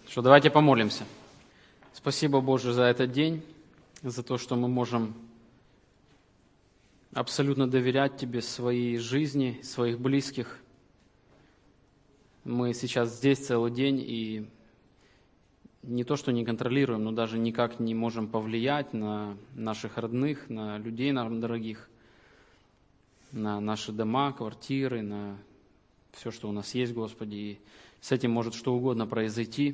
Что, давайте помолимся. Спасибо, Боже, за этот день, за то, что мы можем абсолютно доверять Тебе своей жизни, своих близких. Мы сейчас здесь целый день и не то, что не контролируем, но даже никак не можем повлиять на наших родных, на людей нам дорогих, на наши дома, квартиры, на все, что у нас есть, Господи. И с этим может что угодно произойти,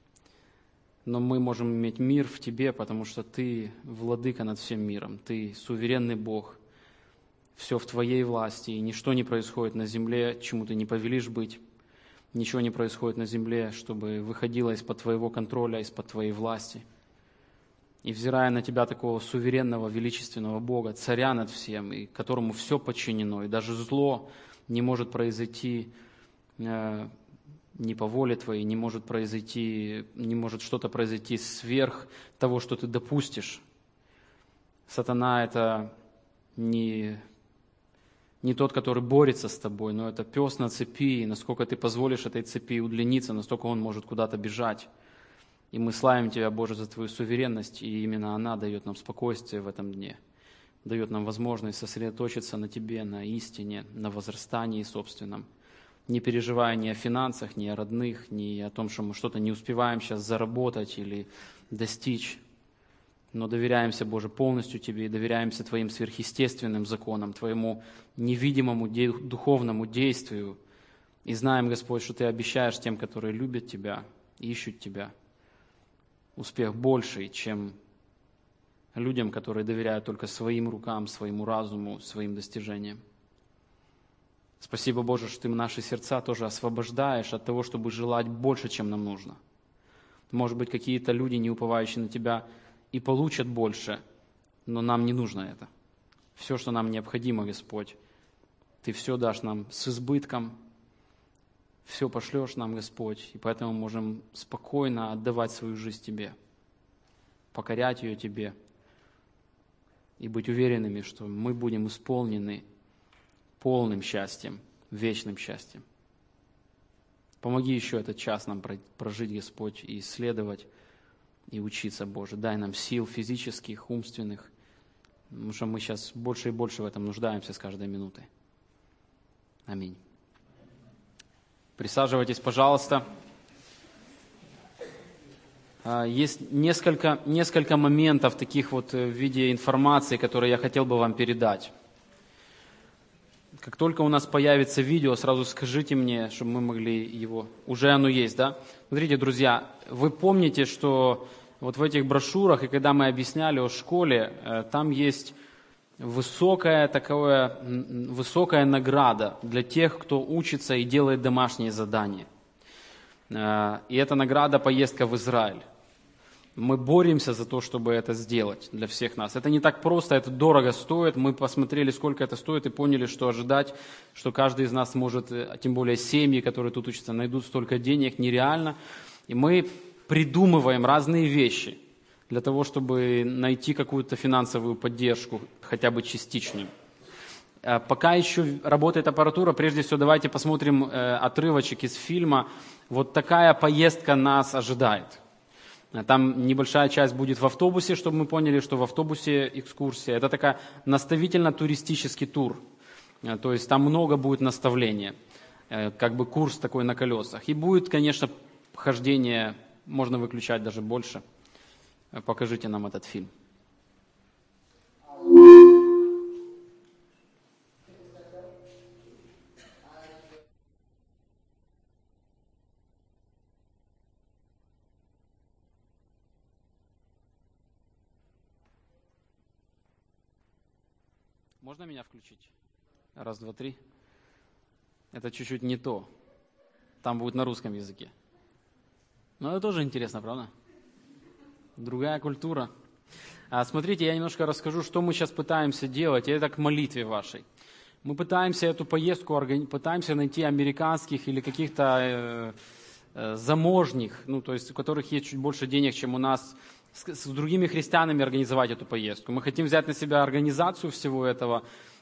но мы можем иметь мир в Тебе, потому что Ты владыка над всем миром, Ты суверенный Бог, все в Твоей власти, и ничто не происходит на земле, чему Ты не повелишь быть, ничего не происходит на земле, чтобы выходило из-под Твоего контроля, из-под Твоей власти. И взирая на Тебя, такого суверенного, величественного Бога, царя над всем, и которому все подчинено, и даже зло не может произойти не по воле Твоей, не может что-то произойти сверх того, что Ты допустишь. Сатана – это не тот, который борется с тобой, но это пес на цепи, и насколько Ты позволишь этой цепи удлиниться, настолько он может куда-то бежать. И мы славим Тебя, Боже, за Твою суверенность, и именно она дает нам спокойствие в этом дне, дает нам возможность сосредоточиться на Тебе, на истине, на возрастании собственном, не переживая ни о финансах, ни о родных, ни о том, что мы что-то не успеваем сейчас заработать или достичь, но доверяемся, Боже, полностью Тебе и доверяемся Твоим сверхъестественным законам, Твоему невидимому духовному действию. И знаем, Господь, что Ты обещаешь тем, которые любят Тебя, ищут Тебя, успех больший, чем людям, которые доверяют только своим рукам, своему разуму, своим достижениям. Спасибо, Боже, что Ты наши сердца тоже освобождаешь от того, чтобы желать больше, чем нам нужно. Может быть, какие-то люди, не уповающие на Тебя, и получат больше, но нам не нужно это. Все, что нам необходимо, Господь, Ты все дашь нам с избытком, все пошлешь нам, Господь, и поэтому можем спокойно отдавать свою жизнь Тебе, покорять ее Тебе и быть уверенными, что мы будем исполнены полным счастьем, вечным счастьем. Помоги еще этот час нам прожить, Господь, и исследовать, и учиться, Боже. Дай нам сил физических, умственных, потому что мы сейчас больше и больше в этом нуждаемся с каждой минутой. Аминь. Присаживайтесь, пожалуйста. Есть несколько моментов таких вот в виде информации, которые я хотел бы вам передать. Как только у нас появится видео, сразу скажите мне, чтобы мы могли его... Уже оно есть, да? Смотрите, друзья, вы помните, что вот в этих брошюрах, и когда мы объясняли о школе, там есть высокая награда для тех, кто учится и делает домашние задания. И это награда поездка в Израиль. Мы боремся за то, чтобы это сделать для всех нас. Это не так просто, это дорого стоит. Мы посмотрели, сколько это стоит, и поняли, что ожидать, что каждый из нас может, тем более семьи, которые тут учатся, найдут столько денег, нереально. И мы придумываем разные вещи для того, чтобы найти какую-то финансовую поддержку, хотя бы частичную. Пока еще работает аппаратура, прежде всего давайте посмотрим отрывочек из фильма. Вот такая поездка нас ожидает. Там небольшая часть будет в автобусе, чтобы мы поняли, что в автобусе экскурсия. Это такая наставительно-туристический тур. То есть там много будет наставления, как бы курс такой на колесах. И будет, конечно, хождение, можно выключать даже больше. Покажите нам этот фильм. Можно меня включить? Раз, два, три. Это чуть-чуть не то. Там будет на русском языке. Но это тоже интересно, правда? Другая культура. Смотрите, я немножко расскажу, что мы сейчас пытаемся делать. И это к молитве вашей. Мы пытаемся эту поездку, пытаемся найти американских или каких-то заможних, то есть у которых есть чуть больше денег, чем у нас, с другими христианами организовать эту поездку. Мы хотим взять на себя организацию всего этого,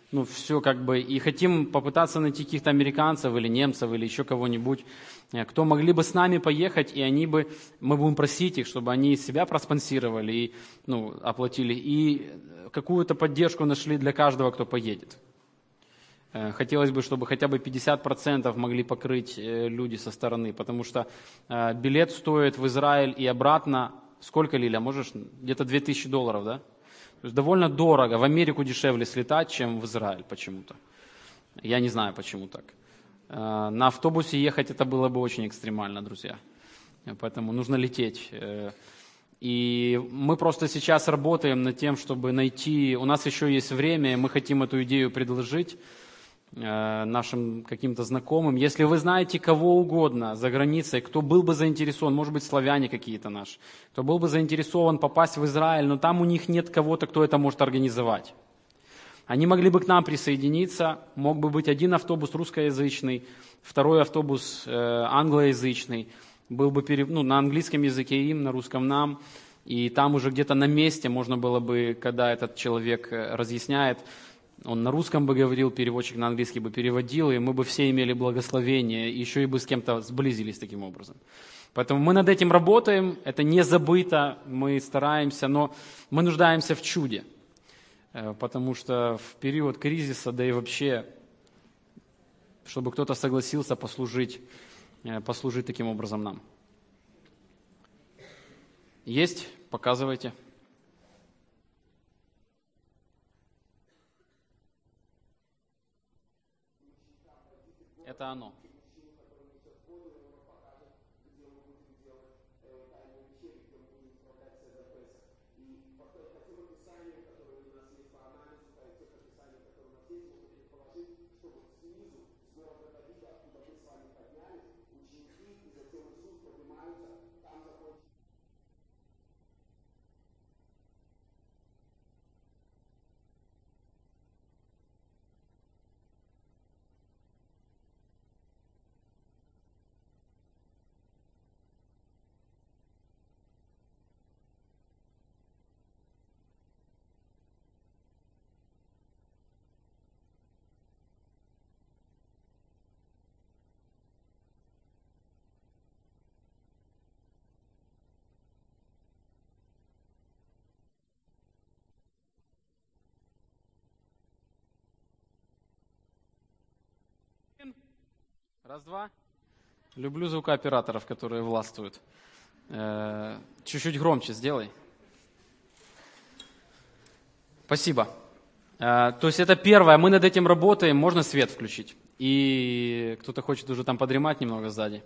все как бы, и хотим попытаться найти каких-то американцев или немцев или еще кого-нибудь, кто могли бы с нами поехать, и мы будем просить их, чтобы они себя проспонсировали и оплатили, и какую-то поддержку нашли для каждого, кто поедет. Хотелось бы, чтобы хотя бы 50% могли покрыть люди со стороны, потому что билет стоит в Израиль и обратно, сколько, Лиля, можешь? Где-то $2000, да? То есть довольно дорого. В Америку дешевле слетать, чем в Израиль почему-то. Я не знаю, почему так. На автобусе ехать это было бы очень экстремально, друзья. Поэтому нужно лететь. И мы просто сейчас работаем над тем, чтобы найти... У нас еще есть время, и мы хотим эту идею предложить нашим каким-то знакомым. Если вы знаете кого угодно за границей, кто был бы заинтересован, может быть, славяне какие-то наши, кто был бы заинтересован попасть в Израиль, но там у них нет кого-то, кто это может организовать. Они могли бы к нам присоединиться, мог бы быть один автобус русскоязычный, второй автобус англоязычный, был бы на английском языке им, на русском нам, и там уже где-то на месте можно было бы, когда этот человек разъясняет, он на русском бы говорил, переводчик на английский бы переводил, и мы бы все имели благословение, и еще и бы с кем-то сблизились таким образом. Поэтому мы над этим работаем, это не забыто, мы стараемся, но мы нуждаемся в чуде, потому что в период кризиса, да и вообще, чтобы кто-то согласился послужить таким образом нам. Есть? Показывайте. Это оно. Раз, два. Люблю звукооператоров, которые властвуют. Чуть-чуть громче сделай. Спасибо. То есть это первое, мы над этим работаем, можно свет включить. И кто-то хочет уже там подремать немного сзади.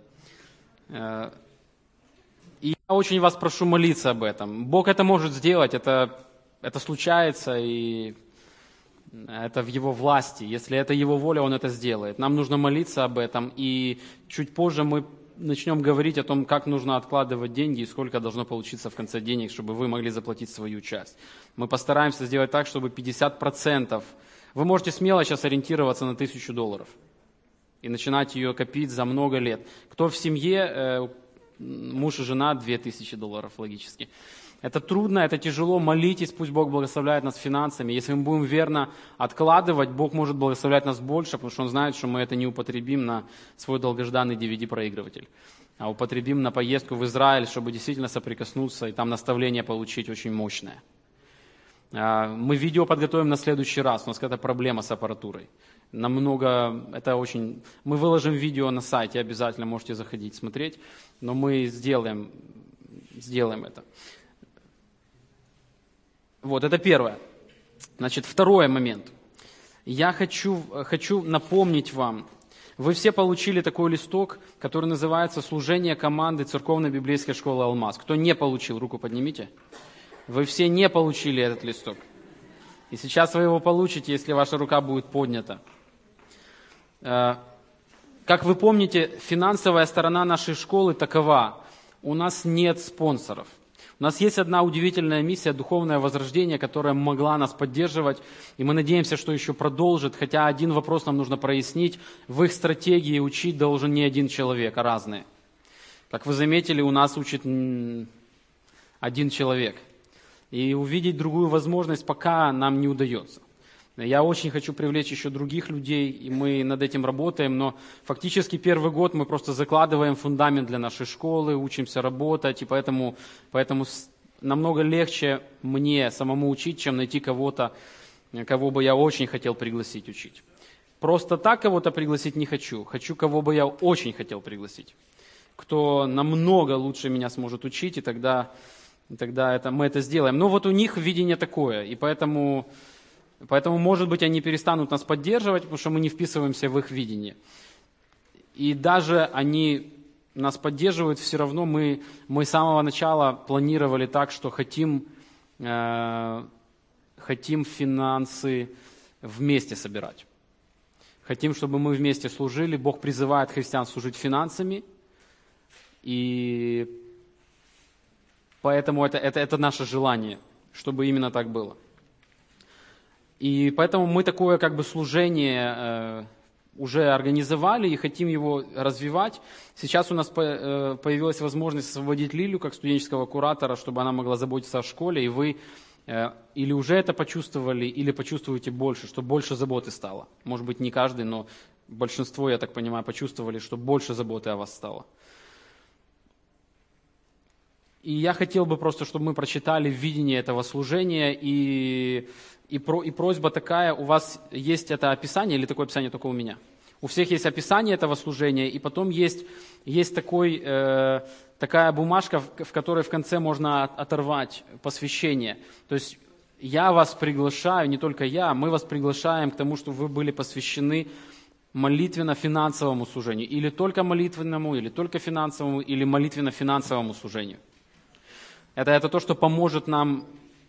И я очень вас прошу молиться об этом. Бог это может сделать, это случается, и это в Его власти. Если это Его воля, Он это сделает. Нам нужно молиться об этом, и чуть позже мы начнем говорить о том, как нужно откладывать деньги и сколько должно получиться в конце денег, чтобы вы могли заплатить свою часть. Мы постараемся сделать так, чтобы 50%... Вы можете смело сейчас ориентироваться на $1000 и начинать ее копить за много лет. Кто в семье, муж и жена, $2000 логически. Это трудно, это тяжело, молитесь, пусть Бог благословляет нас финансами. Если мы будем верно откладывать, Бог может благословлять нас больше, потому что Он знает, что мы это не употребим на свой долгожданный DVD-проигрыватель, а употребим на поездку в Израиль, чтобы действительно соприкоснуться и там наставление получить очень мощное. Мы видео подготовим на следующий раз, у нас какая-то проблема с аппаратурой. Мы выложим видео на сайте, обязательно можете заходить, смотреть, но мы сделаем это. Вот, это первое. Значит, второй момент. Я хочу напомнить вам, вы все получили такой листок, который называется «Служение команды Церковно-библейской школы «Алмаз». Кто не получил, руку поднимите. Вы все не получили этот листок. И сейчас вы его получите, если ваша рука будет поднята. Как вы помните, финансовая сторона нашей школы такова. У нас нет спонсоров. У нас есть одна удивительная миссия, духовное возрождение, которая могла нас поддерживать, и мы надеемся, что еще продолжит, хотя один вопрос нам нужно прояснить. В их стратегии учить должен не один человек, а разные. Как вы заметили, у нас учит один человек. И увидеть другую возможность пока нам не удается. Я очень хочу привлечь еще других людей, и мы над этим работаем, но фактически первый год мы просто закладываем фундамент для нашей школы, учимся работать, и поэтому намного легче мне самому учить, чем найти кого-то, кого бы я очень хотел пригласить учить. Просто так кого-то пригласить не хочу. Хочу, кого бы я очень хотел пригласить. Кто намного лучше меня сможет учить, и тогда мы это сделаем. Но вот у них видение такое, и поэтому, может быть, они перестанут нас поддерживать, потому что мы не вписываемся в их видение. И даже они нас поддерживают, все равно мы с самого начала планировали так, что хотим финансы вместе собирать. Хотим, чтобы мы вместе служили. Бог призывает христиан служить финансами. И поэтому это наше желание, чтобы именно так было. И поэтому мы такое служение уже организовали и хотим его развивать. Сейчас у нас появилась возможность освободить Лилю как студенческого куратора, чтобы она могла заботиться о школе, и вы или уже это почувствовали, или почувствуете больше, что больше заботы стало. Может быть, не каждый, но большинство, я так понимаю, почувствовали, что больше заботы о вас стало. И я хотел бы просто, чтобы мы прочитали видение этого служения, и просьба такая, у вас есть это описание, или такое описание только у меня? У всех есть описание этого служения, и потом есть такая бумажка, в которой в конце можно оторвать посвящение. То есть я вас приглашаю, не только я, мы вас приглашаем к тому, чтобы вы были посвящены молитвенно-финансовому служению. Или только молитвенному, или только финансовому, или молитвенно-финансовому служению. Это то, что поможет нам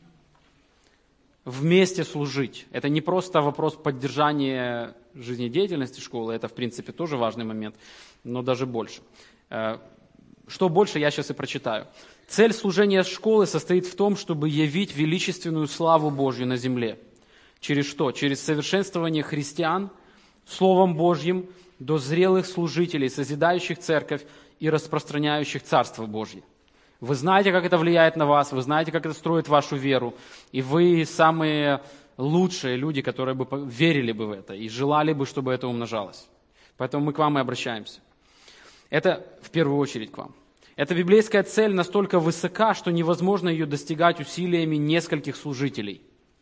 вместе служить. Это не просто вопрос поддержания жизнедеятельности школы, это, в принципе, тоже важный момент, но даже больше. Что больше, я сейчас и прочитаю. Цель служения школы состоит в том, чтобы явить величественную славу Божью на земле. Через что? Через совершенствование христиан Словом Божьим до зрелых служителей, созидающих церковь и распространяющих Царство Божье. Вы знаете, как это влияет на вас, вы знаете, как это строит вашу веру, и вы самые лучшие люди, которые бы верили бы в это и желали бы, чтобы это умножалось. Поэтому мы к вам и обращаемся. Это в первую очередь к вам. Эта библейская цель настолько высока, что невозможно ее достигать усилиями нескольких служителей.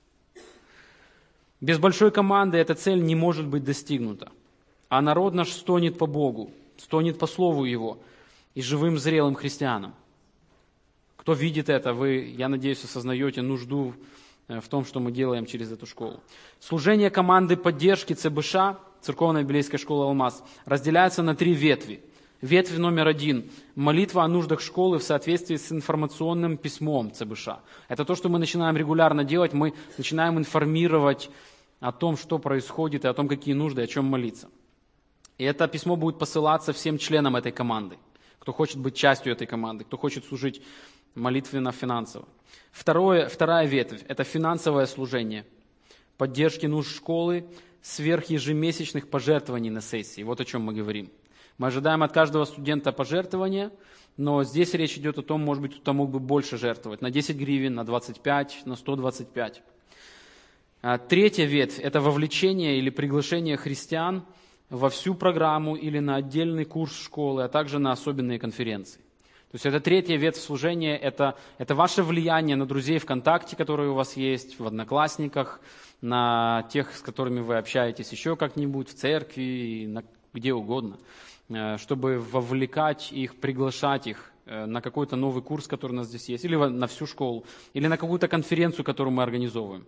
Без большой команды эта цель не может быть достигнута. А народ наш стонет по Богу, стонет по Слову Его и живым зрелым христианам. Кто видит это, я надеюсь, осознаете нужду в том, что мы делаем через эту школу. Служение команды поддержки ЦБШ, Церковная библейская школа «Алмаз», разделяется на 3 ветви. Ветвь номер 1 – молитва о нуждах школы в соответствии с информационным письмом ЦБШ. Это то, что мы начинаем регулярно делать, мы начинаем информировать о том, что происходит, и о том, какие нужды, о чем молиться. И это письмо будет посылаться всем членам этой команды, кто хочет быть частью этой команды, кто хочет служить молитвенно-финансово. Вторая ветвь – это финансовое служение, поддержки нужд школы, сверхъежемесячных пожертвований на сессии. Вот о чем мы говорим. Мы ожидаем от каждого студента пожертвования, но здесь речь идет о том, может быть, кто-то мог бы больше жертвовать, на 10 гривен, на 25, на 125. Третья ветвь – это вовлечение или приглашение христиан во всю программу или на отдельный курс школы, а также на особенные конференции. То есть это третья ветвь служения, это ваше влияние на друзей ВКонтакте, которые у вас есть, в Одноклассниках, на тех, с которыми вы общаетесь еще как-нибудь, в церкви, где угодно, чтобы вовлекать их, приглашать их на какой-то новый курс, который у нас здесь есть, или на всю школу, или на какую-то конференцию, которую мы организовываем.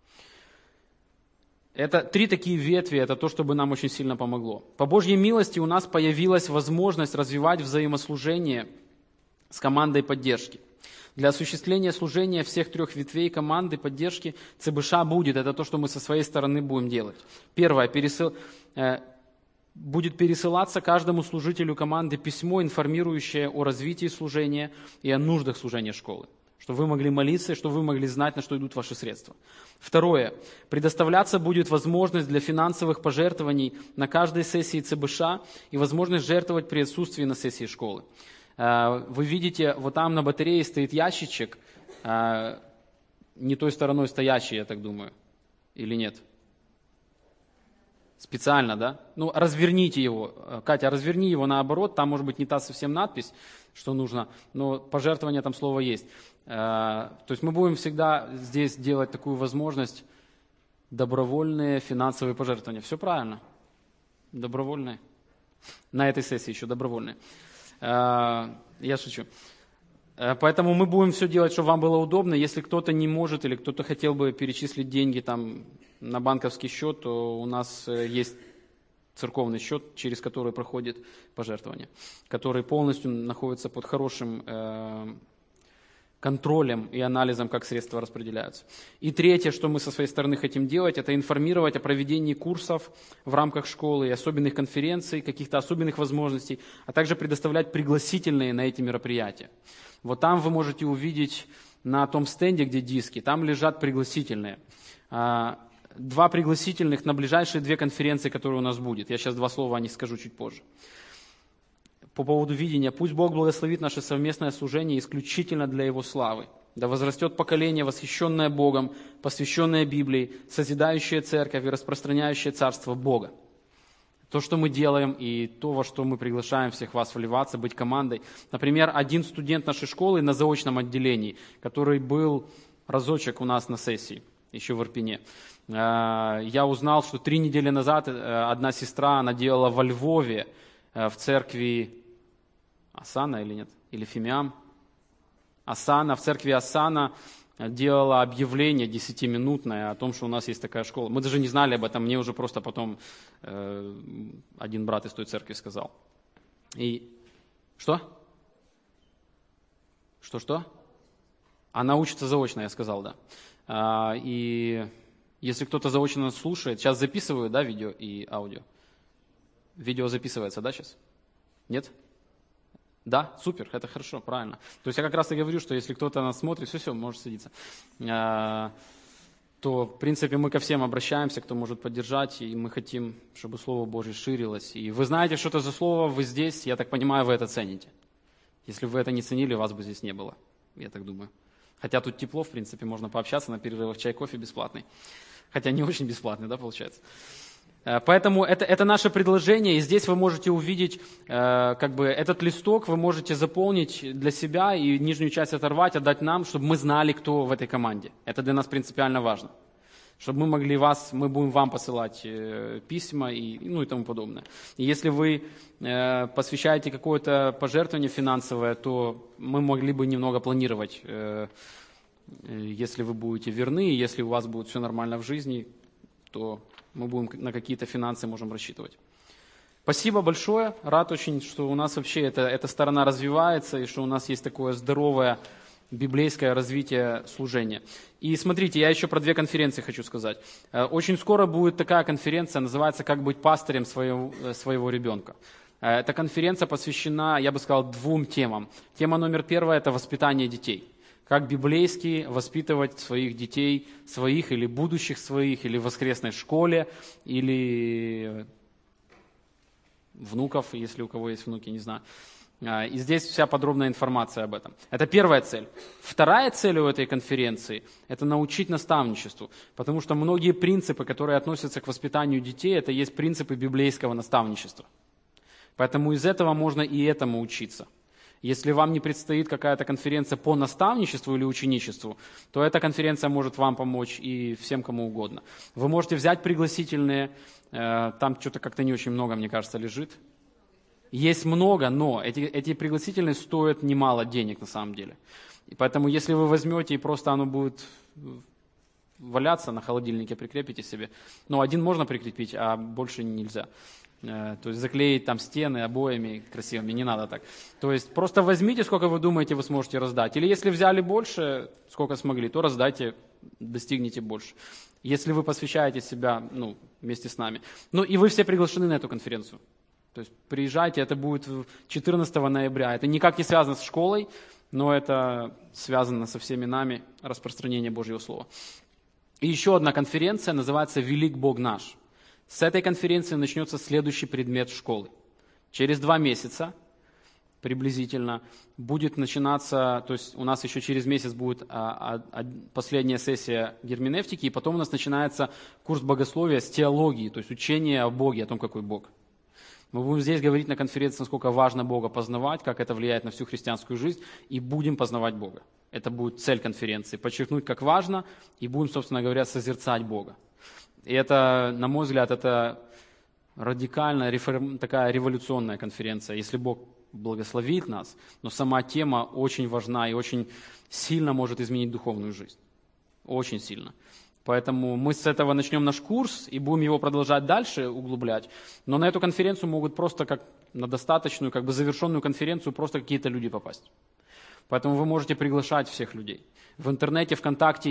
Это 3 такие ветви, это то, чтобы нам очень сильно помогло. По Божьей милости у нас появилась возможность развивать взаимослужение с командой поддержки. Для осуществления служения всех 3 ветвей команды поддержки ЦБШ будет, это то, что мы со своей стороны будем делать. Первое, будет пересылаться каждому служителю команды письмо, информирующее о развитии служения и о нуждах служения школы, чтобы вы могли молиться и чтобы вы могли знать, на что идут ваши средства. Второе, предоставляться будет возможность для финансовых пожертвований на каждой сессии ЦБШ и возможность жертвовать при отсутствии на сессии школы. Вы видите, вот там на батарее стоит ящичек, не той стороной стоящий, я так думаю, или нет? специально, да? Ну, разверните его. Катя, разверни его наоборот, там может быть не та совсем надпись, что нужно, но пожертвование там слово есть. То есть мы будем всегда здесь делать такую возможность добровольные финансовые пожертвования. Все правильно. Добровольные. На этой сессии еще добровольные. Я шучу. Поэтому мы будем все делать, чтобы вам было удобно. Если кто-то не может или кто-то хотел бы перечислить деньги там на банковский счет, то у нас есть церковный счет, через который проходит пожертвование, который полностью находится под хорошим контролем и анализом, как средства распределяются. И третье, что мы со своей стороны хотим делать, это информировать о проведении курсов в рамках школы, особенных конференций, каких-то особенных возможностей, а также предоставлять пригласительные на эти мероприятия. Вот там вы можете увидеть на том стенде, где диски, там лежат пригласительные. 2 пригласительных на ближайшие 2 конференции, которые у нас будет. Я сейчас 2 слова о них скажу чуть позже. По поводу видения. Пусть Бог благословит наше совместное служение исключительно для Его славы. Да возрастет поколение, восхищенное Богом, посвященное Библии, созидающее церковь и распространяющее царство Бога. То, что мы делаем, и то, во что мы приглашаем всех вас вливаться, быть командой. Например, один студент нашей школы на заочном отделении, который был разочек у нас на сессии, еще в Ирпене. Я узнал, что 3 недели назад одна сестра, она делала во Львове в церкви Асана или нет? Или Фимиам? Асана, в церкви Асана делала объявление 10-минутное о том, что у нас есть такая школа. Мы даже не знали об этом, мне уже просто потом один брат из той церкви сказал. И что? Что? Она учится заочно, я сказал, да. И если кто-то заочно нас слушает, сейчас записываю, да, видео и аудио? Видео записывается, да, сейчас? Нет? Да, супер, это хорошо, правильно. То есть я как раз и говорю, что если кто-то нас смотрит, все, может садиться, то, в принципе, мы ко всем обращаемся, кто может поддержать, и мы хотим, чтобы Слово Божье ширилось. И вы знаете, что это за слово, вы здесь, я так понимаю, вы это цените. Если бы вы это не ценили, вас бы здесь не было, я так думаю. Хотя тут тепло, в принципе, можно пообщаться на перерывах, чай, кофе бесплатный. Хотя не очень бесплатный, да, получается. Поэтому это наше предложение, и здесь вы можете увидеть, этот листок вы можете заполнить для себя и нижнюю часть оторвать, отдать нам, чтобы мы знали, кто в этой команде. Это для нас принципиально важно. Чтобы мы будем вам посылать письма и тому подобное. И если вы посвящаете какое-то пожертвование финансовое, то мы могли бы немного планировать, если вы будете верны, и если у вас будет все нормально в жизни, то мы будем на какие-то финансы можем рассчитывать. Спасибо большое. Рад очень, что у нас вообще эта сторона развивается, и что у нас есть такое здоровое библейское развитие служения. И смотрите, я еще про 2 конференции хочу сказать. Очень скоро будет такая конференция, называется «Как быть пастырем своего ребенка». Эта конференция посвящена, я бы сказал, 2 темам. Тема номер 1 – это воспитание детей. Как библейски воспитывать своих детей, своих или будущих своих, или в воскресной школе, или внуков, если у кого есть внуки, не знаю. И здесь вся подробная информация об этом. Это первая цель. Вторая цель у этой конференции – это научить наставничеству, потому что многие принципы, которые относятся к воспитанию детей, это есть принципы библейского наставничества. Поэтому из этого можно и этому учиться. Если вам не предстоит какая-то конференция по наставничеству или ученичеству, то эта конференция может вам помочь и всем, кому угодно. Вы можете взять пригласительные, там что-то как-то не очень много, мне кажется, лежит. Есть много, но эти пригласительные стоят немало денег на самом деле. И поэтому если вы возьмете и просто оно будет валяться на холодильнике, прикрепите себе. Но один можно прикрепить, а больше нельзя. То есть заклеить там стены обоями красивыми, не надо так. То есть просто возьмите, сколько вы думаете, вы сможете раздать. Или если взяли больше, сколько смогли, то раздайте, достигните больше. Если вы посвящаете себя вместе с нами. И вы все приглашены на эту конференцию. То есть приезжайте, это будет 14 ноября. Это никак не связано с школой, но это связано со всеми нами, распространение Божьего Слова. И еще одна конференция называется «Велик Бог наш». С этой конференции начнется следующий предмет школы. Через 2 месяца приблизительно. Будет начинаться, то есть у нас еще через месяц будет последняя сессия герменевтики, и потом у нас начинается курс богословия с теологии, то есть учение о Боге, о том, какой Бог. Мы будем здесь говорить на конференции, насколько важно Бога познавать, как это влияет на всю христианскую жизнь, и будем познавать Бога. Это будет цель конференции, подчеркнуть, как важно, и будем, собственно говоря, созерцать Бога. И это, на мой взгляд, это радикальная, такая революционная конференция, если Бог благословит нас, но сама тема очень важна и очень сильно может изменить духовную жизнь. Очень сильно. Поэтому мы с этого начнем наш курс и будем его продолжать дальше углублять. Но на эту конференцию могут просто как на достаточную, как бы завершенную конференцию просто какие-то люди попасть. Поэтому вы можете приглашать всех людей. В интернете, ВКонтакте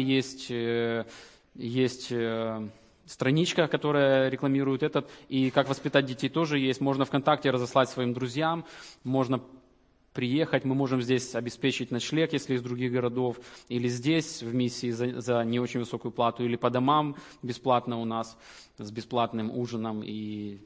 есть страничка, которая рекламирует этот, и как воспитать детей тоже есть. Можно ВКонтакте разослать своим друзьям, можно приехать, мы можем здесь обеспечить ночлег, если из других городов, или здесь в миссии за не очень высокую плату, или по домам бесплатно у нас, с бесплатным ужином и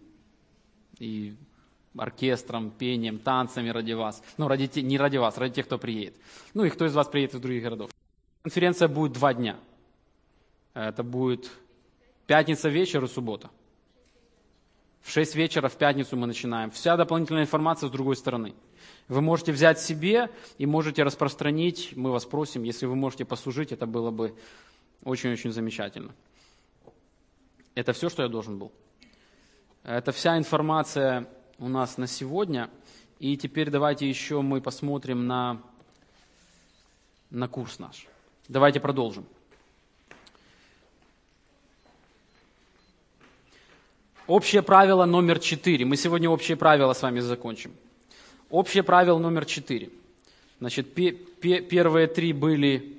оркестром, пением, танцами ради вас. Ну, не ради вас, ради тех, кто приедет. Ну, и кто из вас приедет из других городов. Конференция будет 2 дня. Это будет пятница вечер и суббота. В 6 вечера в пятницу мы начинаем. Вся дополнительная информация с другой стороны. Вы можете взять себе и можете распространить. Мы вас просим, если вы можете послужить, это было бы очень-очень замечательно. Это все, что я должен был. Это вся информация у нас на сегодня. И теперь давайте еще мы посмотрим на курс наш. Давайте продолжим. Общее правило номер 4. Мы сегодня общее правило с вами закончим. Общее правило номер 4. Значит, первые 3 были: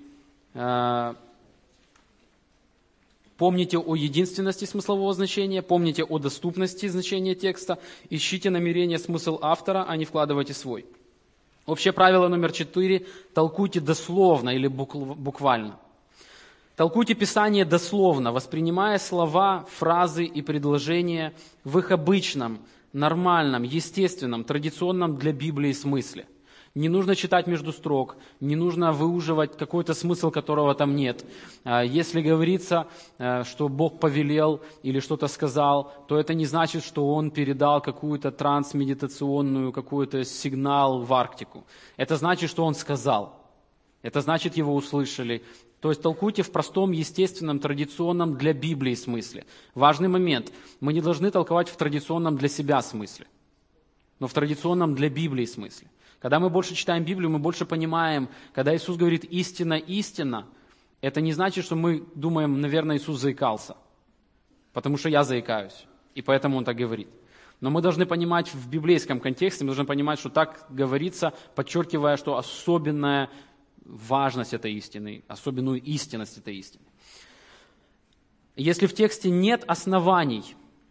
помните о единственности смыслового значения, помните о доступности значения текста, ищите намерение, смысл автора, а не вкладывайте свой. Общее правило номер 4. Толкуйте дословно или буквально. Толкуйте Писание дословно, воспринимая слова, фразы и предложения в их обычном, нормальном, естественном, традиционном для Библии смысле. Не нужно читать между строк, не нужно выуживать какой-то смысл, которого там нет. Если говорится, что Бог повелел или что-то сказал, то это не значит, что Он передал какую-то трансмедитационную, какой-то сигнал в Арктику. Это значит, что Он сказал. Это значит, Его услышали. То есть толкуйте в простом, естественном, традиционном для Библии смысле. Важный момент. Мы не должны толковать в традиционном для себя смысле, но в традиционном для Библии смысле. Когда мы больше читаем Библию, мы больше понимаем, когда Иисус говорит «истина, истина», это не значит, что мы думаем, наверное, Иисус заикался, потому что я заикаюсь, и поэтому Он так говорит. Но мы должны понимать в библейском контексте, мы должны понимать, что так говорится, подчеркивая, что особенная важность этой истины, особенную истинность этой истины. Если в тексте нет оснований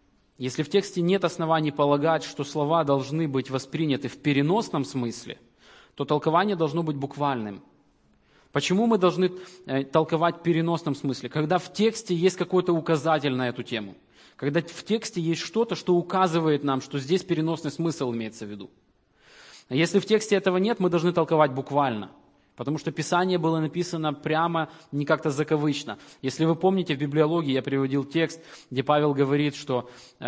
полагать, что слова должны быть восприняты в переносном смысле, то толкование должно быть буквальным. Почему мы должны толковать в переносном смысле? Когда в тексте есть какой-то указатель на эту тему, когда в тексте есть что-то, что указывает нам, что здесь переносный смысл имеется в виду. А если в тексте этого нет, мы должны толковать буквально. Потому что Писание было написано прямо, не как-то заковычно. Если вы помните, в библиологии я приводил текст, где Павел говорит, что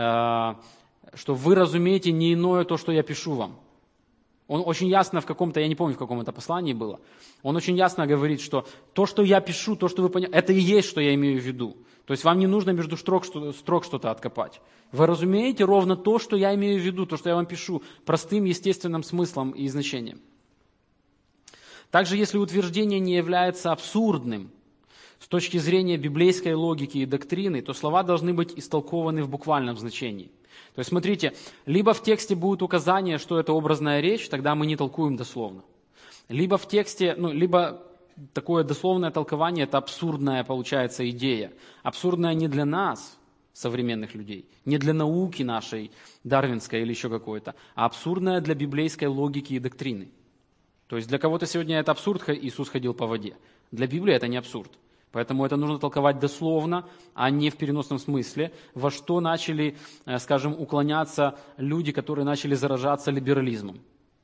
вы разумеете не иное то, что я пишу вам. Он очень ясно в каком-то, я не помню, в каком это послании было, он очень ясно говорит, что то, что я пишу, то, что вы понимаете, это и есть, что я имею в виду. То есть вам не нужно между строк что-то откопать. Вы разумеете ровно то, что я имею в виду, то, что я вам пишу, простым, естественным смыслом и значением. Также, если утверждение не является абсурдным с точки зрения библейской логики и доктрины, то слова должны быть истолкованы в буквальном значении. То есть, смотрите, либо в тексте будет указание, что это образная речь, тогда мы не толкуем дословно. Либо в тексте, либо такое дословное толкование – это абсурдная, получается, идея. Абсурдная не для нас, современных людей, не для науки нашей, дарвинской или еще какой-то, а абсурдная для библейской логики и доктрины. То есть для кого-то сегодня это абсурд, Иисус ходил по воде. Для Библии это не абсурд. Поэтому это нужно толковать дословно, а не в переносном смысле, во что начали, скажем, уклоняться люди, которые начали заражаться либерализмом.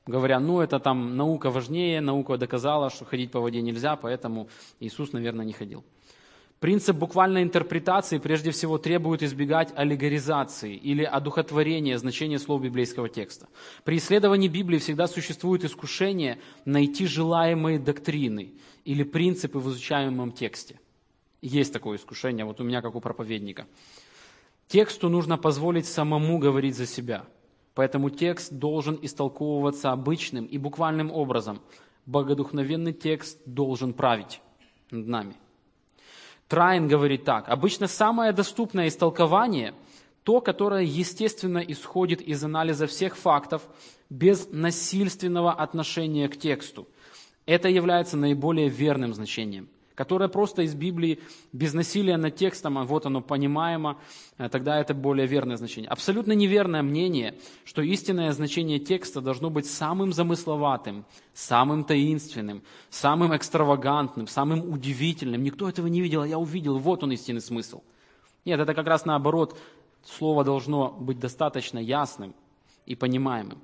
говоря, это там наука важнее, наука доказала, что ходить по воде нельзя, поэтому Иисус, наверное, не ходил. Принцип буквальной интерпретации прежде всего требует избегать аллегоризации или одухотворения значения слов библейского текста. При исследовании Библии всегда существует искушение найти желаемые доктрины или принципы в изучаемом тексте. Есть такое искушение, у меня, как у проповедника. Тексту нужно позволить самому говорить за себя. Поэтому текст должен истолковываться обычным и буквальным образом. Богодухновенный текст должен править над нами. Трайн говорит так: обычно самое доступное истолкование – то, которое естественно исходит из анализа всех фактов без насильственного отношения к тексту. Это является наиболее верным значением, которое просто из Библии, без насилия над текстом, оно понимаемо, тогда это более верное значение. Абсолютно неверное мнение, что истинное значение текста должно быть самым замысловатым, самым таинственным, самым экстравагантным, самым удивительным. Никто этого не видел, а я увидел, вот он истинный смысл. Нет, это как раз наоборот, слово должно быть достаточно ясным и понимаемым.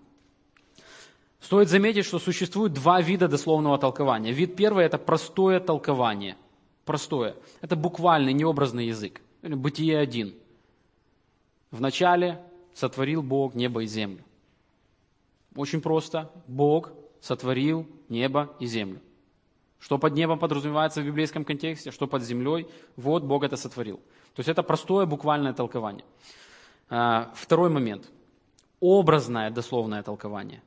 Стоит заметить, что существует два вида дословного толкования. Вид первый – это простое толкование. Простое. Это буквальный, необразный язык. Бытие 1. Вначале сотворил Бог небо и землю. Очень просто. Бог сотворил небо и землю. Что под небом подразумевается в библейском контексте, что под землей. Вот Бог это сотворил. То есть это простое буквальное толкование. Второй момент. Образное дословное толкование.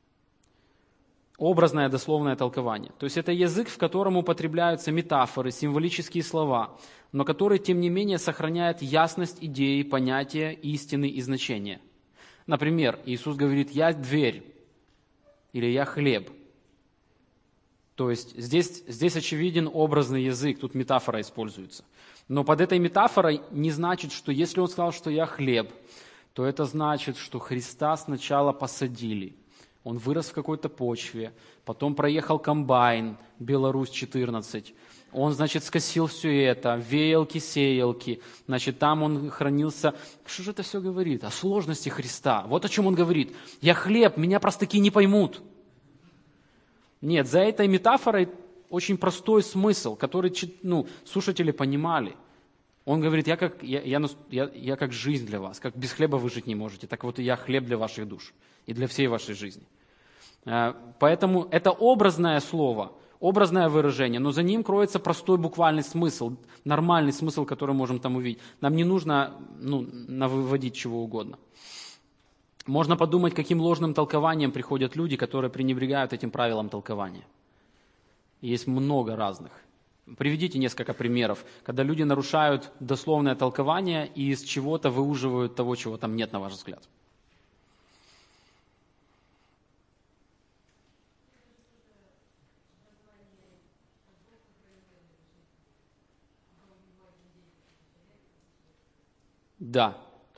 Образное дословное толкование. То есть это язык, в котором употребляются метафоры, символические слова, но который, тем не менее, сохраняет ясность идеи, понятия, истины и значения. Например, Иисус говорит: «Я дверь» или «Я хлеб». То есть здесь очевиден образный язык, тут метафора используется. Но под этой метафорой не значит, что если Он сказал, что «я хлеб», то это значит, что Христа сначала посадили. Он вырос в какой-то почве, потом проехал комбайн, Беларусь-14. Он, скосил все это, веялки, сеялки. Там он хранился. Что же это все говорит? О сложности Христа. Вот о чем он говорит. «Я хлеб, меня простаки не поймут». Нет, за этой метафорой очень простой смысл, который слушатели понимали. Он говорит: я как жизнь для вас, как без хлеба вы жить не можете, так вот и я хлеб для ваших душ и для всей вашей жизни. Поэтому это образное слово, образное выражение, но за ним кроется простой буквальный смысл, нормальный смысл, который можем там увидеть. Нам не нужно навыводить чего угодно. Можно подумать, каким ложным толкованием приходят люди, которые пренебрегают этим правилом толкования. Есть много разных. Приведите несколько примеров, когда люди нарушают дословное толкование и из чего-то выуживают того, чего там нет, на ваш взгляд. Да.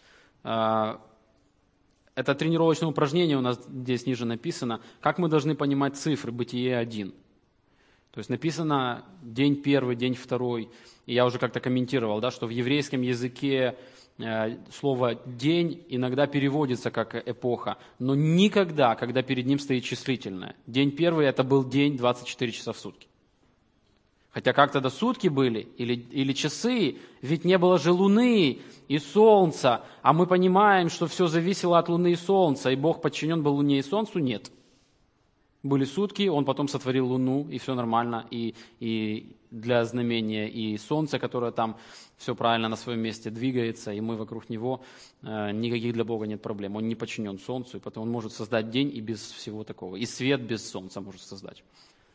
Это тренировочное упражнение у нас здесь ниже написано. Как мы должны понимать цифры? Бытие 1. То есть написано день первый, день второй. И я уже как-то комментировал, что в еврейском языке слово «день» иногда переводится как «эпоха», но никогда, когда перед ним стоит числительное. День первый – это был день 24 часа в сутки. Хотя как тогда сутки были или часы, ведь не было же луны и солнца, а мы понимаем, что все зависело от луны и солнца, и Бог подчинен был луне и солнцу? Нет. Были сутки, Он потом сотворил луну, и все нормально, и для знамения, и солнце, которое там все правильно на своем месте двигается, и мы вокруг него, никаких для Бога нет проблем. Он не подчинен солнцу, и потом Он может создать день и без всего такого, и свет без солнца может создать.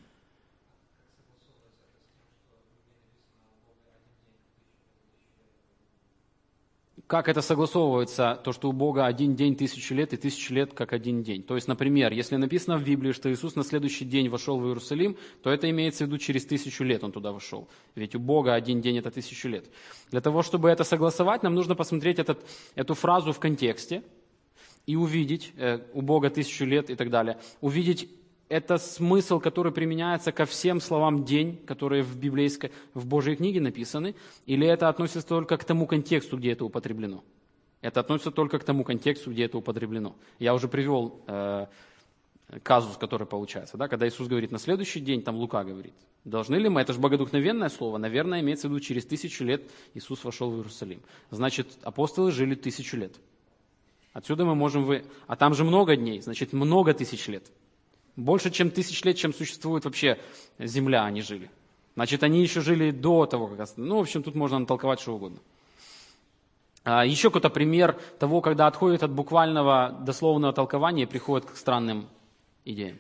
Как это согласовывается, то, что у Бога один день 1000 лет, и 1000 лет как один день? То есть, например, если написано в Библии, что Иисус на следующий день вошел в Иерусалим, то это имеется в виду через 1000 лет Он туда вошел. Ведь у Бога один день – это 1000 лет. Для того, чтобы это согласовать, нам нужно посмотреть эту фразу в контексте и увидеть, у Бога 1000 лет и так далее, увидеть это смысл, который применяется ко всем словам «день», которые в Божьей книге написаны, или это относится только к тому контексту, где это употреблено? Это относится только к тому контексту, где это употреблено. Я уже привел казус, который получается, да, когда Иисус говорит на следующий день, там Лука говорит, должны ли мы, это же богодухновенное слово, наверное, имеется в виду, через 1000 лет Иисус вошел в Иерусалим. Значит, апостолы жили 1000 лет. Отсюда мы можем... А там же много дней, значит, много тысяч лет. Больше, чем 1000 лет, чем существует вообще земля, они жили. Значит, они еще жили до того, как... Ну, в общем, тут можно натолковать что угодно. Еще какой-то пример того, когда отходит от буквального дословного толкования и приходит к странным идеям.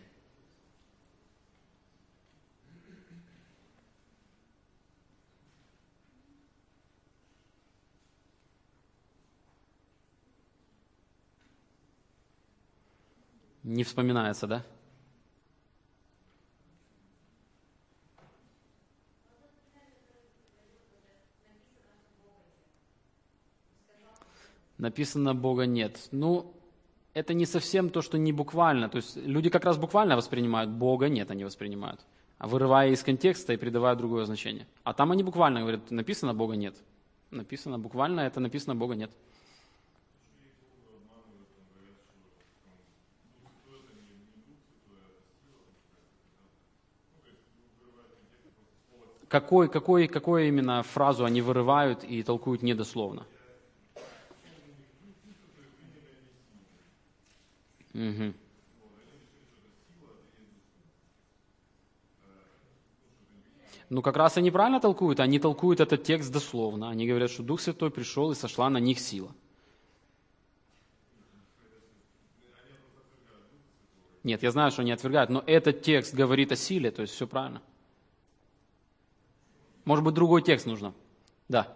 Не вспоминается, да? Написано Бога нет. Ну, это не совсем то, что не буквально. То есть люди как раз буквально воспринимают, Бога нет, они воспринимают. А вырывая из контекста и придавая другое значение. А там они буквально говорят, написано Бога нет. Написано буквально, это написано Бога нет. Какую именно фразу они вырывают и толкуют недословно? Угу. Ну, как раз они правильно толкуют. Они толкуют этот текст дословно. Они говорят, что Дух Святой пришел и сошла на них сила. Нет, я знаю, что они отвергают, но этот текст говорит о силе, то есть все правильно. Может быть, другой текст нужно. Да.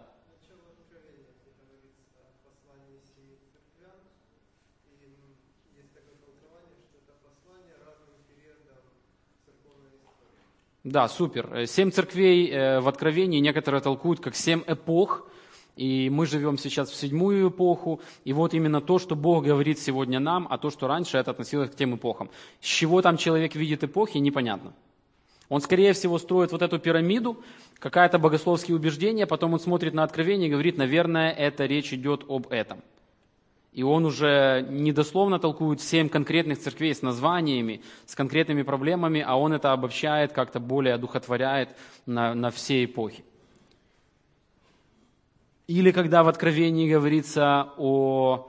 Да, супер. 7 церквей в Откровении некоторые толкуют как 7 эпох, и мы живем сейчас в 7-ю эпоху, и вот именно то, что Бог говорит сегодня нам, а то, что раньше, это относилось к тем эпохам. С чего там человек видит эпохи, непонятно. Он, скорее всего, строит вот эту пирамиду, какое-то богословские убеждения, потом он смотрит на Откровение и говорит, наверное, это речь идет об этом. И он уже недословно толкует 7 конкретных церквей с названиями, с конкретными проблемами, а он это обобщает, как-то более одухотворяет на все эпохи. Или когда в Откровении говорится о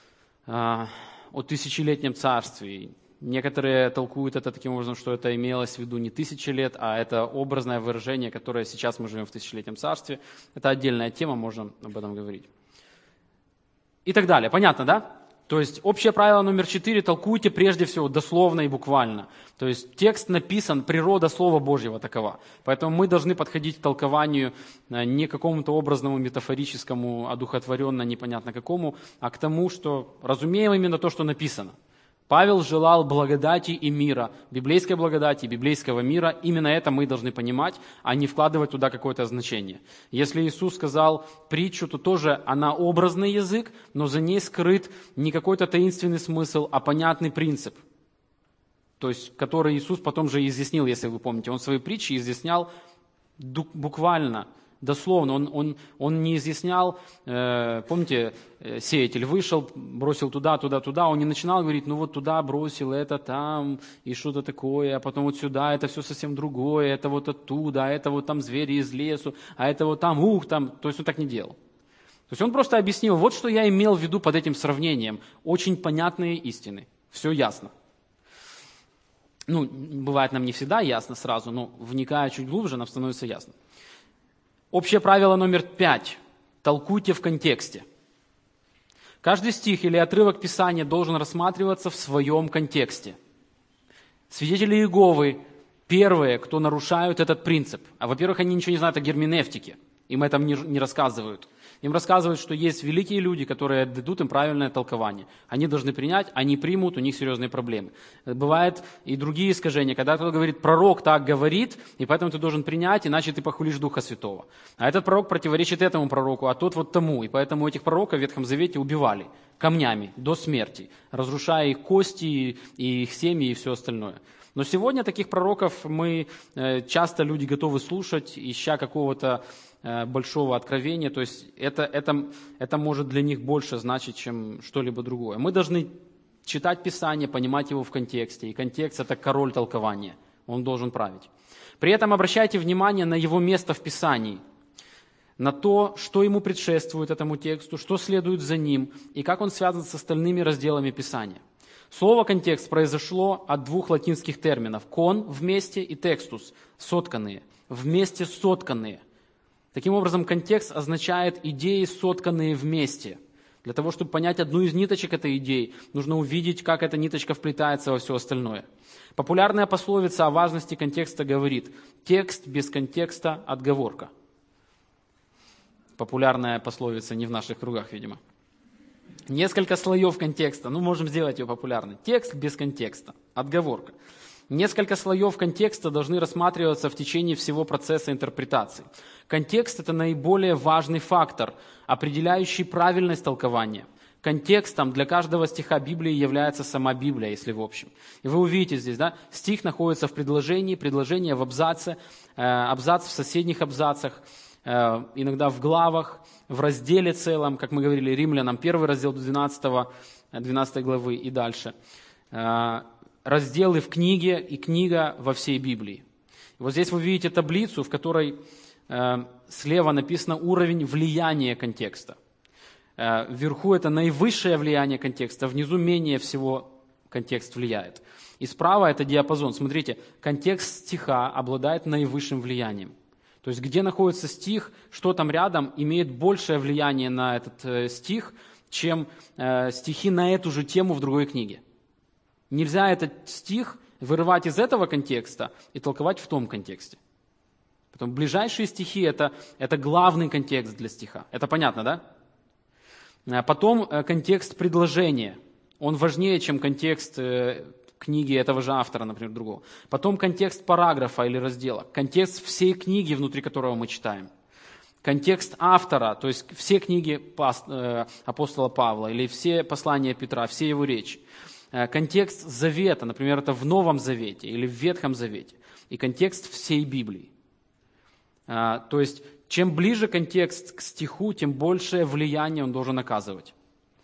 тысячелетнем царстве. Некоторые толкуют это таким образом, что это имелось в виду не 1000 лет, а это образное выражение, которое сейчас мы живем в тысячелетнем царстве. Это отдельная тема, можно об этом говорить. И так далее. Понятно, да? То есть общее правило номер 4 – толкуйте прежде всего дословно и буквально. То есть текст написан, природа Слова Божьего такова. Поэтому мы должны подходить к толкованию не к какому-то образному, метафорическому, одухотворенно, непонятно какому, а к тому, что разумеем именно то, что написано. Павел желал благодати и мира, библейской благодати, библейского мира. Именно это мы должны понимать, а не вкладывать туда какое-то значение. Если Иисус сказал притчу, то тоже она образный язык, но за ней скрыт не какой-то таинственный смысл, а понятный принцип. То есть, который Иисус потом же изъяснил, если вы помните. Он свои притчи изъяснял буквально, дословно. Он не изъяснял, помните, сеятель вышел, бросил туда, он не начинал говорить, ну вот туда бросил, это там, и что-то такое, а потом вот сюда, это все совсем другое, это вот оттуда, а это вот там звери из лесу, а это вот там, там. То есть он так не делал. То есть он просто объяснил, вот что я имел в виду под этим сравнением. Очень понятные истины, все ясно. Ну, бывает нам не всегда ясно сразу, но вникая чуть глубже, нам становится ясно. Общее правило номер 5. Толкуйте в контексте. Каждый стих или отрывок Писания должен рассматриваться в своем контексте. Свидетели Иеговы первые, кто нарушают этот принцип. А во-первых, они ничего не знают о герменевтике. Им это не рассказывают. Им рассказывают, что есть великие люди, которые дадут им правильное толкование. Они должны принять, они примут, у них серьезные проблемы. Бывают и другие искажения, когда кто-то говорит, пророк так говорит, и поэтому ты должен принять, иначе ты похулишь Духа Святого. А этот пророк противоречит этому пророку, а тот вот тому. И поэтому этих пророков в Ветхом Завете убивали камнями до смерти, разрушая их кости, и их семьи, и все остальное. Но сегодня таких пророков часто люди готовы слушать, ища какого-то большого откровения, то есть это может для них больше значить, чем что-либо другое. Мы должны читать Писание, понимать его в контексте. И контекст – это король толкования. Он должен править. При этом обращайте внимание на его место в Писании, на то, что ему предшествует этому тексту, что следует за ним и как он связан с остальными разделами Писания. Слово «контекст» произошло от двух латинских терминов «кон» – вместе и «текстус» – сотканные, вместе сотканные. Таким образом, контекст означает идеи, сотканные вместе. Для того, чтобы понять одну из ниточек этой идеи, нужно увидеть, как эта ниточка вплетается во все остальное. Популярная пословица о важности контекста говорит: «Текст без контекста – отговорка». Популярная пословица не в наших кругах, видимо. Несколько слоев контекста, можем сделать ее популярной. Текст без контекста – отговорка. Несколько слоев контекста должны рассматриваться в течение всего процесса интерпретации. Контекст – это наиболее важный фактор, определяющий правильность толкования. Контекстом для каждого стиха Библии является сама Библия, если в общем. И вы увидите здесь, стих находится в предложении, предложение в абзаце, абзац в соседних абзацах, иногда в главах, в разделе целом, как мы говорили, Римлянам, 1 раздел до 12 главы и дальше. Разделы в книге и книга во всей Библии. И вот здесь вы видите таблицу, в которой слева написано уровень влияния контекста. Вверху это наивысшее влияние контекста, внизу менее всего контекст влияет. И справа это диапазон. Смотрите, контекст стиха обладает наивысшим влиянием. То есть где находится стих, что там рядом, имеет большее влияние на этот стих, чем стихи на эту же тему в другой книге. Нельзя этот стих вырывать из этого контекста и толковать в том контексте. Потом ближайшие стихи – это главный контекст для стиха. Это понятно, да? Потом контекст предложения. Он важнее, чем контекст книги этого же автора, например, другого. Потом контекст параграфа или раздела. Контекст всей книги, внутри которого мы читаем. Контекст автора, то есть все книги апостола Павла или все послания Петра, все его речи. Контекст завета, например, это в Новом Завете или в Ветхом Завете. И контекст всей Библии. То есть, чем ближе контекст к стиху, тем большее влияние он должен оказывать.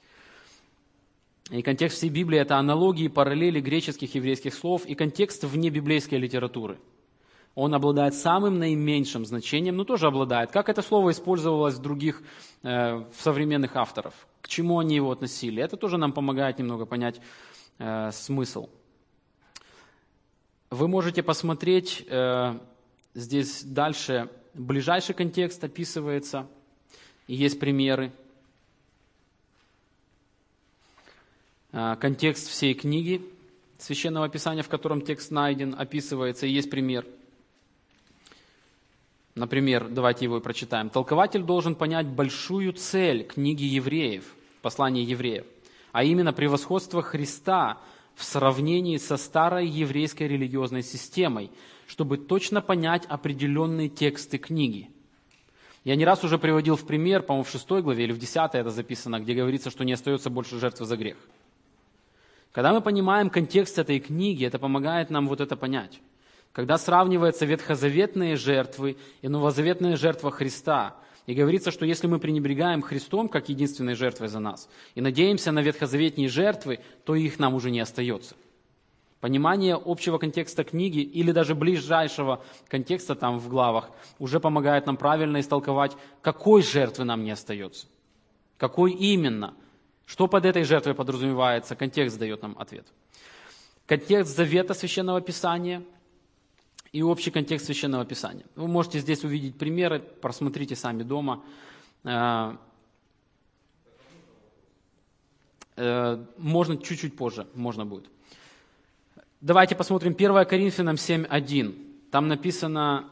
И контекст всей Библии – это аналогии, параллели греческих и еврейских слов, и контекст вне библейской литературы. Он обладает самым наименьшим значением, но тоже обладает. Как это слово использовалось в других, в современных авторов? К чему они его относили? Это тоже нам помогает немного понять смысл. Вы можете посмотреть, здесь дальше ближайший контекст описывается, и есть примеры. Контекст всей книги Священного Писания, в котором текст найден, описывается, и есть пример. Например, давайте его и прочитаем. Толкователь должен понять большую цель книги евреев, послания евреев, а именно превосходство Христа в сравнении со старой еврейской религиозной системой, чтобы точно понять определенные тексты книги. Я не раз уже приводил в пример, по-моему, в 6 главе или в 10 это записано, где говорится, что не остается больше жертвы за грех. Когда мы понимаем контекст этой книги, это помогает нам вот это понять. Когда сравниваются ветхозаветные жертвы и новозаветная жертва Христа, и говорится, что если мы пренебрегаем Христом как единственной жертвой за нас и надеемся на ветхозаветные жертвы, то их нам уже не остается. Понимание общего контекста книги или даже ближайшего контекста там в главах уже помогает нам правильно истолковать, какой жертвы нам не остается. Какой именно? Что под этой жертвой подразумевается? Контекст дает нам ответ. Контекст завета Священного Писания и общий контекст Священного Писания. Вы можете здесь увидеть примеры, просмотрите сами дома. Можно чуть-чуть позже, можно будет. Давайте посмотрим 1 Коринфянам 7:1. Там написано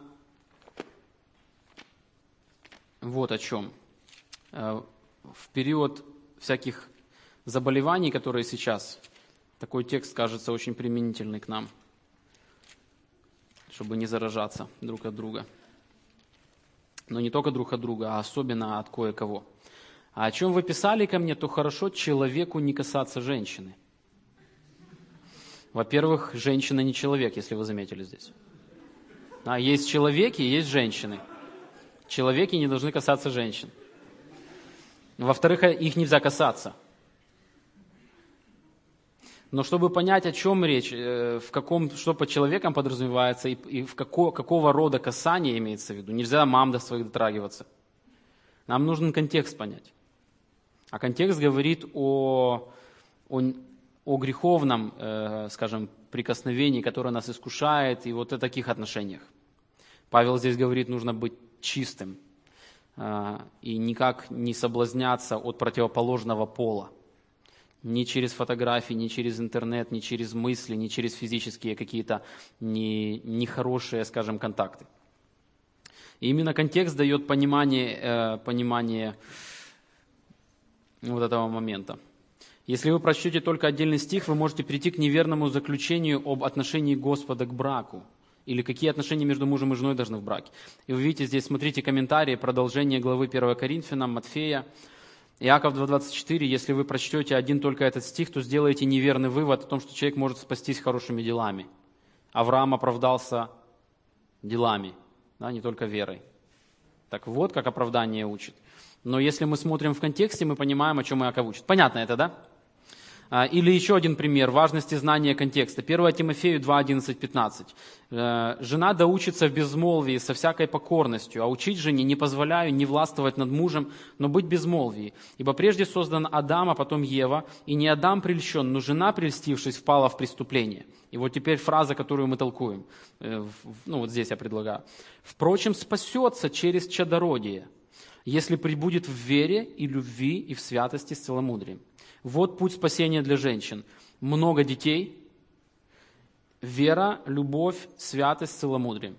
вот о чем. В период всяких заболеваний, которые сейчас, такой текст кажется очень применительный к нам, чтобы не заражаться друг от друга. Но не только друг от друга, а особенно от кое-кого. А о чем вы писали ко мне, то хорошо человеку не касаться женщины. Во-первых, женщина не человек, если вы заметили здесь. Есть человеки, есть женщины. Человеки не должны касаться женщин. Во-вторых, их нельзя касаться. Но чтобы понять, о чем речь, что под человеком подразумевается и какого рода касание имеется в виду, нельзя мам до своих дотрагиваться. Нам нужен контекст понять. А контекст говорит о греховном, скажем, прикосновении, которое нас искушает, и вот о таких отношениях. Павел здесь говорит, нужно быть чистым и никак не соблазняться от противоположного пола. Ни через фотографии, ни через интернет, ни через мысли, ни через физические какие-то нехорошие, скажем, контакты. И именно контекст дает понимание вот этого момента. Если вы прочтете только отдельный стих, вы можете прийти к неверному заключению об отношении Господа к браку. Или какие отношения между мужем и женой должны в браке. И вы видите здесь, смотрите комментарии, продолжение главы 1 Коринфянам, Матфея, Иаков 2:24. Если вы прочтете один только этот стих, то сделаете неверный вывод о том, что человек может спастись хорошими делами. Авраам оправдался делами, да, не только верой. Так вот, как оправдание учит. Но если мы смотрим в контексте, мы понимаем, о чем Иаков учит. Понятно это, да? Или еще один пример важности знания контекста. 1 Тимофею 2:11-15. «Жена да учится в безмолвии со всякой покорностью, а учить жене не позволяю не властвовать над мужем, но быть в безмолвии. Ибо прежде создан Адам, а потом Ева, и не Адам прельщен, но жена, прельстившись, впала в преступление». И вот теперь фраза, которую мы толкуем. Вот здесь я предлагаю. «Впрочем, спасется через чадородие, если пребудет в вере и любви и в святости с целомудрием». Вот путь спасения для женщин. Много детей, вера, любовь, святость, целомудрие.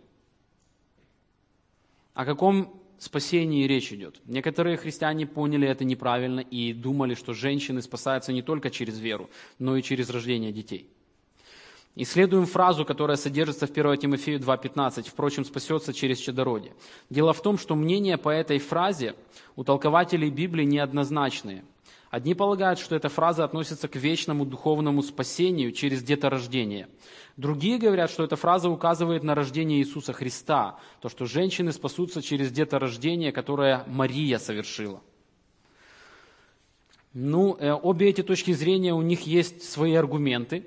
О каком спасении речь идет? Некоторые христиане поняли это неправильно и думали, что женщины спасаются не только через веру, но и через рождение детей. Исследуем фразу, которая содержится в 1 Тимофею 2:15. «Впрочем, спасется через чадородие». Дело в том, что мнения по этой фразе у толкователей Библии неоднозначные. Одни полагают, что эта фраза относится к вечному духовному спасению через деторождение. Другие говорят, что эта фраза указывает на рождение Иисуса Христа, то, что женщины спасутся через деторождение, которое Мария совершила. Обе эти точки зрения, у них есть свои аргументы.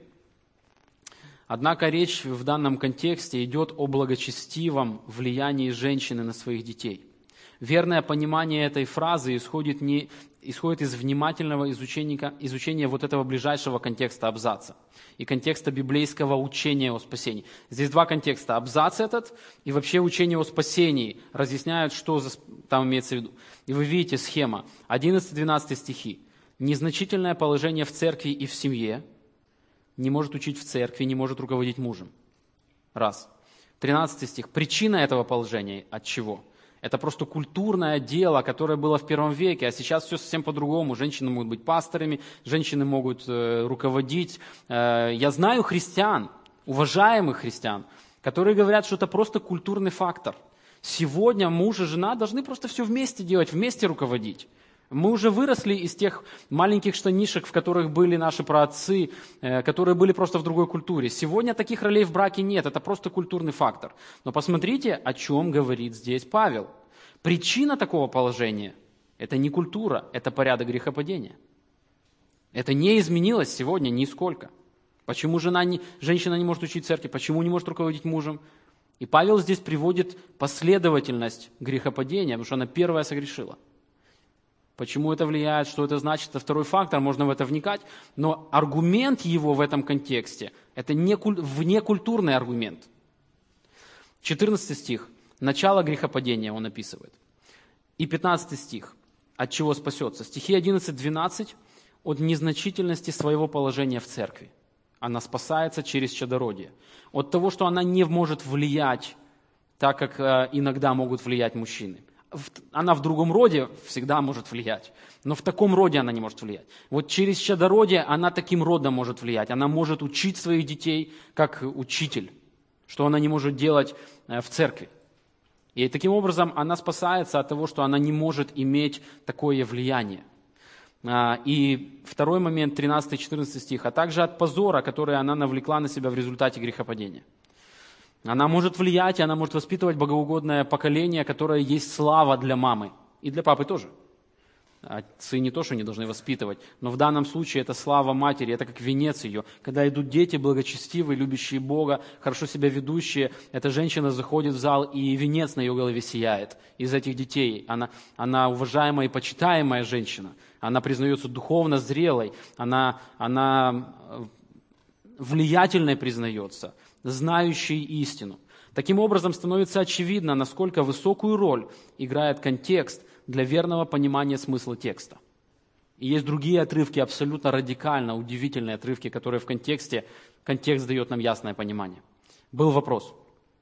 Однако речь в данном контексте идет о благочестивом влиянии женщины на своих детей. Верное понимание этой фразы исходит из внимательного изучения вот этого ближайшего контекста абзаца и контекста библейского учения о спасении. Здесь два контекста. Абзац этот и вообще учение о спасении разъясняют, что там имеется в виду. И вы видите схема. 11-12 стихи. Незначительное положение в церкви и в семье. Не может учить в церкви, не может руководить мужем. Раз. 13 стих. Причина этого положения от чего? Это просто культурное дело, которое было в первом веке, а сейчас все совсем по-другому. Женщины могут быть пасторами, женщины могут руководить. Я знаю христиан, уважаемых христиан, которые говорят, что это просто культурный фактор. Сегодня муж и жена должны просто все вместе делать, вместе руководить. Мы уже выросли из тех маленьких штанишек, в которых были наши праотцы, которые были просто в другой культуре. Сегодня таких ролей в браке нет, это просто культурный фактор. Но посмотрите, о чем говорит здесь Павел. Причина такого положения – это не культура, это порядок грехопадения. Это не изменилось сегодня нисколько. Почему женщина не может учить в церкви, почему не может руководить мужем? И Павел здесь приводит последовательность грехопадения, потому что она первая согрешила. Почему это влияет, что это значит, это второй фактор, можно в это вникать. Но аргумент его в этом контексте – это внекультурный аргумент. 14 стих. Начало грехопадения он описывает. И 15 стих. От чего спасется? Стихи 11-12 от незначительности своего положения в церкви. Она спасается через чадородие. От того, что она не может влиять так, как иногда могут влиять мужчины. Она в другом роде всегда может влиять, но в таком роде она не может влиять. Вот через чадородие она таким родом может влиять. Она может учить своих детей как учитель, что она не может делать в церкви. И таким образом она спасается от того, что она не может иметь такое влияние. И второй момент, 13-14 стих, а также от позора, который она навлекла на себя в результате грехопадения. Она может влиять, и она может воспитывать богоугодное поколение, которое есть слава для мамы. И для папы тоже. Отцы не то, что не должны воспитывать, но в данном случае это слава матери, это как венец ее. Когда идут дети благочестивые, любящие Бога, хорошо себя ведущие, эта женщина заходит в зал, и венец на ее голове сияет из этих детей. Она уважаемая и почитаемая женщина. Она признается духовно зрелой, она влиятельной признается, знающей истину. Таким образом, становится очевидно, насколько высокую роль играет контекст для верного понимания смысла текста. И есть другие отрывки, абсолютно радикально удивительные отрывки, которые в контексте, контекст дает нам ясное понимание. Был вопрос?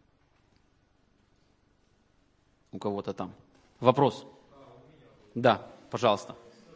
У кого-то там. Вопрос? Да, пожалуйста.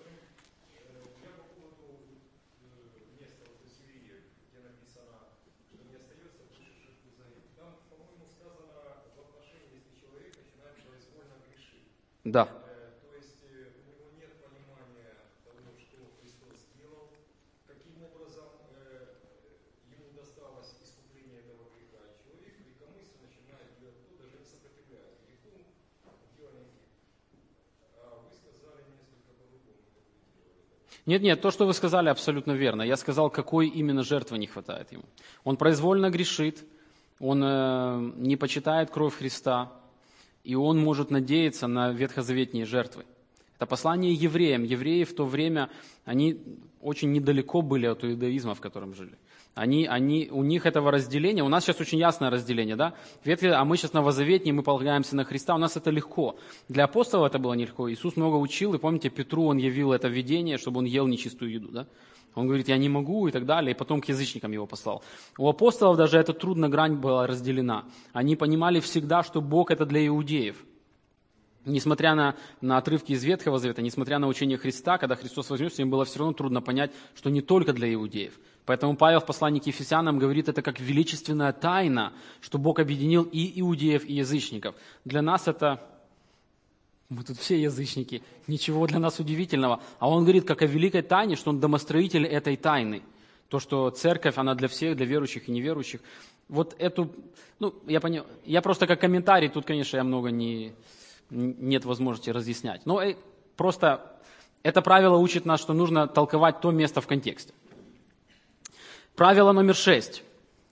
Да. То есть у него нет понимания того, что Христос сделал, каким образом ему досталось искупление этого греха. Человек легкомысленно начинает делать то, даже не сопротивляясь греху, делая грех. А вы сказали несколько по-другому, как вы делали. Нет, то, что вы сказали, абсолютно верно. Я сказал, какой именно жертвы не хватает ему. Он произвольно грешит, он не почитает кровь Христа, и он может надеяться на ветхозаветные жертвы. Это послание евреям. Евреи в то время, они очень недалеко были от иудаизма, в котором жили. У них этого разделения, у нас сейчас очень ясное разделение, да? А мы сейчас новозаветние, мы полагаемся на Христа, у нас это легко. Для апостолов это было нелегко. Иисус много учил, и помните, Петру он явил это видение, чтобы он ел нечистую еду, да? Он говорит, я не могу и так далее, и потом к язычникам его послал. У апостолов даже эта трудная грань была разделена. Они понимали всегда, что Бог это для иудеев. Несмотря на отрывки из Ветхого Завета, несмотря на учение Христа, когда Христос вознесся, им было все равно трудно понять, что не только для иудеев. Поэтому Павел в послании к Ефесянам говорит, это как величественная тайна, что Бог объединил и иудеев, и язычников. Для нас это... Мы тут все язычники, ничего для нас удивительного. А он говорит, как о великой тайне, что он домостроитель этой тайны. То, что церковь, она для всех, для верующих и неверующих. Вот эту, я просто как комментарий, тут, конечно, я много нет возможности разъяснять. Но просто это правило учит нас, что нужно толковать то место в контексте. Правило номер 6.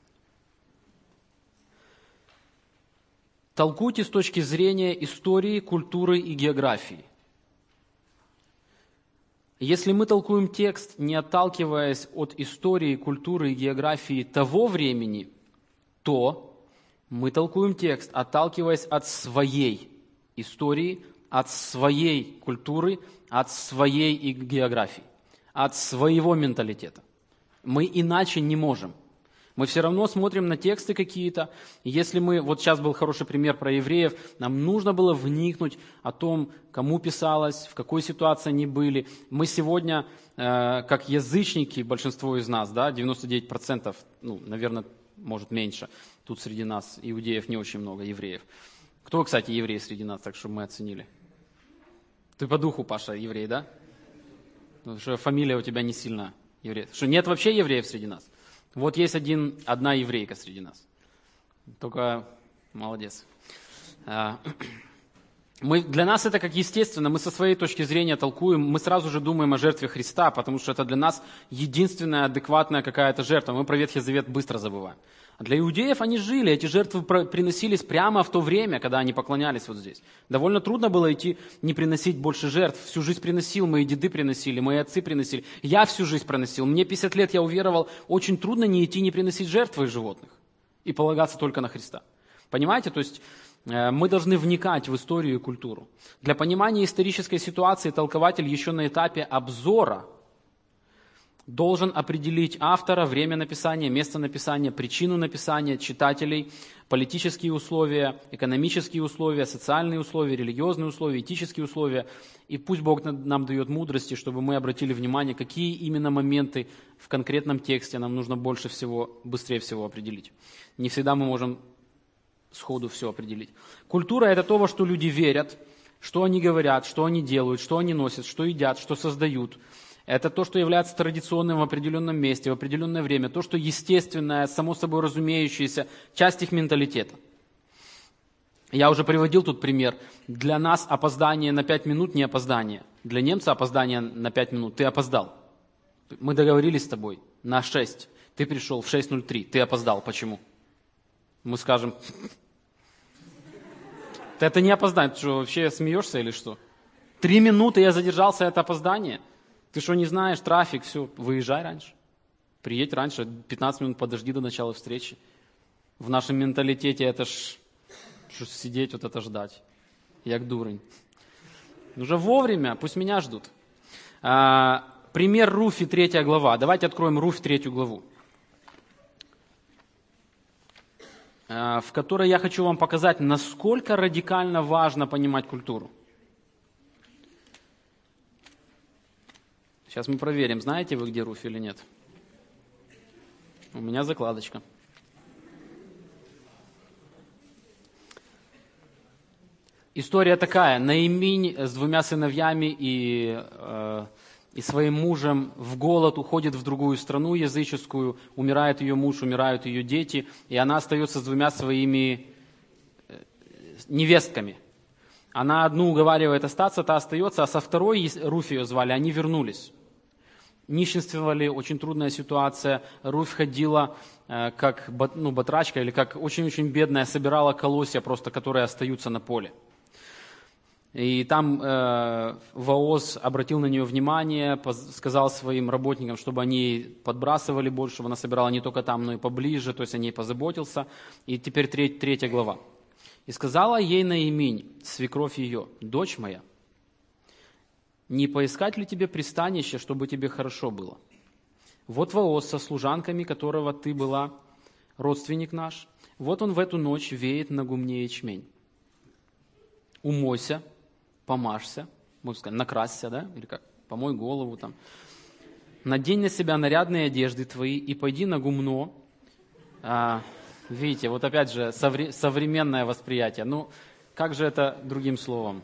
Толкуйте с точки зрения истории, культуры и географии. Если мы толкуем текст, не отталкиваясь от истории, культуры и географии того времени, то мы толкуем текст, отталкиваясь от своей истории, от своей культуры, от своей географии, от своего менталитета. Мы иначе не можем. Мы все равно смотрим на тексты какие-то. Если вот сейчас был хороший пример про евреев, нам нужно было вникнуть о том, кому писалось, в какой ситуации они были. Мы сегодня, как язычники, большинство из нас, да, 99%, наверное, может меньше, тут среди нас иудеев не очень много, евреев. Кто, кстати, еврей среди нас, так чтобы мы оценили? Ты по духу, Паша, еврей, да? Потому что фамилия у тебя не сильно еврейская. Что нет вообще евреев среди нас? Вот есть одна еврейка среди нас. Только молодец. Для нас это как естественно, мы со своей точки зрения толкуем, мы сразу же думаем о жертве Христа, потому что это для нас единственная адекватная какая-то жертва. Мы про Ветхий Завет быстро забываем. А для иудеев они жили, эти жертвы приносились прямо в то время, когда они поклонялись вот здесь. Довольно трудно было идти не приносить больше жертв. Всю жизнь приносил, мои деды приносили, мои отцы приносили. Я всю жизнь приносил. Мне 50 лет я уверовал, очень трудно не идти, не приносить жертвы животных и полагаться только на Христа. Понимаете? То есть мы должны вникать в историю и культуру. Для понимания исторической ситуации толкователь еще на этапе обзора должен определить автора, время написания, место написания, причину написания, читателей, политические условия, экономические условия, социальные условия, религиозные условия, этические условия. И пусть Бог нам дает мудрости, чтобы мы обратили внимание, какие именно моменты в конкретном тексте нам нужно больше всего, быстрее всего определить. Не всегда мы можем сходу все определить. Культура – это то, во что люди верят, что они говорят, что они делают, что они носят, что едят, что создают. Это то, что является традиционным в определенном месте, в определенное время, то, что естественное, само собой разумеющееся, часть их менталитета. Я уже приводил тут пример. Для нас опоздание на 5 минут не опоздание. Для немца опоздание на 5 минут. Ты опоздал. Мы договорились с тобой на 6. Ты пришел в 6:03. Ты опоздал. Почему? Мы скажем, это не опоздание. Ты что, вообще смеешься или что? 3 минуты я задержался, это опоздание? Ты что, не знаешь, трафик, все, выезжай раньше. Приедь раньше, 15 минут подожди до начала встречи. В нашем менталитете это ж сидеть, вот это ждать. Як дурень. Уже вовремя, пусть меня ждут. Пример Руфи, 3 глава. Давайте откроем Руфь, 3 главу. В которой я хочу вам показать, насколько радикально важно понимать культуру. Сейчас мы проверим, знаете вы, где Руфь или нет. У меня закладочка. История такая. Наиминь с 2 сыновьями и своим мужем в голод уходит в другую страну языческую, умирает ее муж, умирают ее дети, и она остается с 2 своими невестками. Она одну уговаривает остаться, та остается, а со второй, Руфь ее звали, они вернулись. Нищенствовали, очень трудная ситуация. Руфь ходила как батрачка или как очень-очень бедная, собирала колосья просто, которые остаются на поле. И там Вооз обратил на нее внимание, сказал своим работникам, чтобы они подбрасывали больше, чтобы она собирала не только там, но и поближе, то есть о ней позаботился. И теперь 3 глава. «И сказала ей Наиминь, свекровь ее, дочь моя, не поискать ли тебе пристанище, чтобы тебе хорошо было? Вот Вооз со служанками, которого ты была, родственник наш, вот он в эту ночь веет на гумне ячмень. Умойся, помажься, можно сказать, накрасься, да, или как, помой голову там. Надень на себя нарядные одежды твои и пойди на гумно». Видите, вот опять же современное восприятие. Ну, как же это другим словом?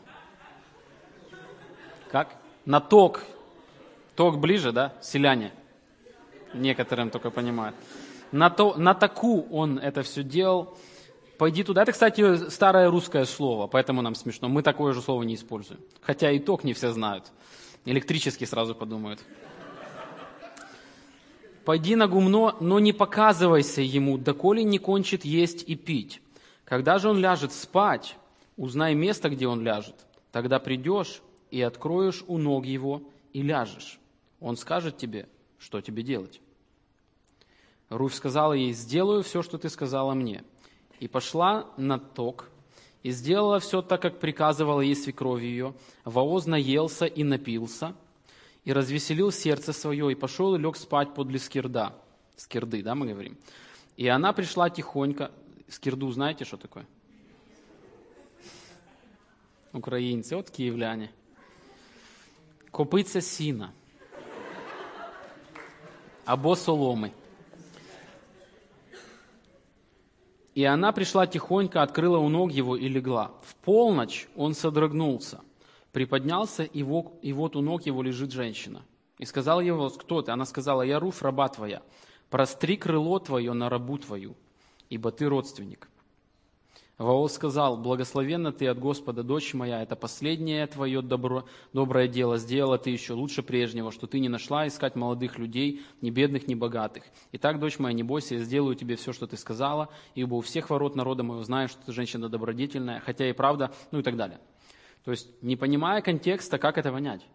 Как? На ток. Ток ближе, да? Селяне. Некоторым только понимают. На току он это все делал. Пойди туда. Это, кстати, старое русское слово, поэтому нам смешно. Мы такое же слово не используем. Хотя и ток не все знают. Электрический сразу подумают. «Пойди на гумно, но не показывайся ему, доколе не кончит есть и пить. Когда же он ляжет спать, узнай место, где он ляжет. Тогда придешь и откроешь у ног его и ляжешь. Он скажет тебе, что тебе делать». Руфь сказала ей: «Сделаю все, что ты сказала мне». И пошла на ток, и сделала все так, как приказывала ей свекровь ее. Вооз наелся и напился, и развеселил сердце свое, и пошел и лег спать подле скирда. Скирды, да, мы говорим. И она пришла тихонько. Скирду знаете, что такое? Украинцы, вот киевляне. Копиця сіна. Або соломы. И она пришла тихонько, открыла у ног его и легла. В полночь он содрогнулся, приподнялся, и вот у ног его лежит женщина. И сказал ей Вооз: «Кто ты?» Она сказала: «Я Руфь, раба твоя. Простри крыло твое на рабу твою, ибо ты родственник». Вооз сказал: «Благословенна ты от Господа, дочь моя, это последнее твое доброе дело сделала ты еще лучше прежнего, что ты не нашла искать молодых людей, ни бедных, ни богатых. Итак, дочь моя, не бойся, я сделаю тебе все, что ты сказала, ибо у всех ворот народа моего знаю, что ты женщина добродетельная, хотя и правда», ну и так далее. То есть, не понимая контекста, как это понять?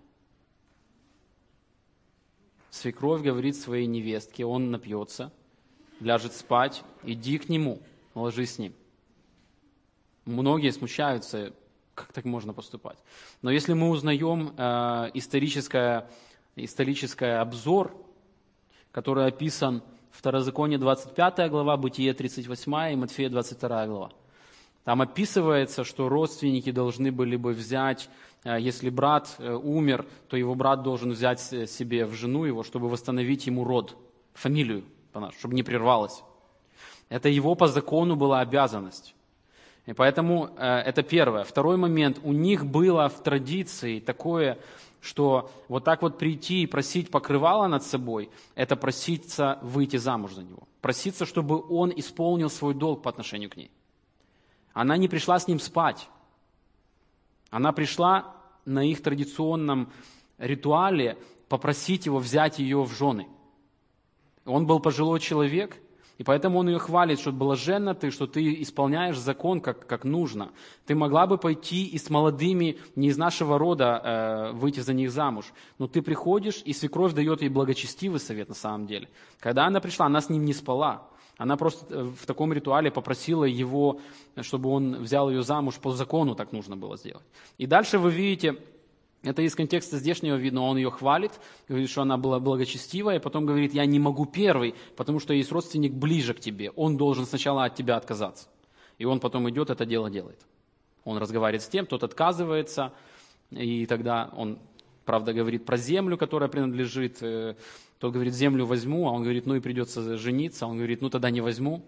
Свекровь говорит своей невестке, он напьется, ляжет спать, иди к нему, ложись с ним. Многие смущаются, как так можно поступать. Но если мы узнаем исторический обзор, который описан в Второзаконие 25 глава, Бытие 38 и Матфея 22 глава. Там описывается, что родственники должны были бы взять, если брат умер, то его брат должен взять себе в жену его, чтобы восстановить ему род, фамилию, чтобы не прервалось. Это его по закону была обязанность. И поэтому это первое. Второй момент. У них было в традиции такое, что вот так вот прийти и просить покрывало над собой, это проситься выйти замуж за него. Проситься, чтобы он исполнил свой долг по отношению к ней. Она не пришла с ним спать. Она пришла на их традиционном ритуале попросить его взять ее в жены. Он был пожилой человек, и поэтому он ее хвалит, что блаженна ты, что ты исполняешь закон как нужно. Ты могла бы пойти и с молодыми, не из нашего рода, выйти за них замуж. Но ты приходишь, и свекровь дает ей благочестивый совет на самом деле. Когда она пришла, она с ним не спала. Она просто в таком ритуале попросила его, чтобы он взял ее замуж по закону, так нужно было сделать. И дальше вы видите, это из контекста здешнего видно, он ее хвалит, говорит, что она была благочестивая, и потом говорит, я не могу первый, потому что есть родственник ближе к тебе, он должен сначала от тебя отказаться. И он потом идет, это дело делает. Он разговаривает с тем, тот отказывается, и тогда он, правда, говорит про землю, которая принадлежит. Тот говорит, землю возьму, а он говорит, ну и придется жениться. Он говорит, ну тогда не возьму.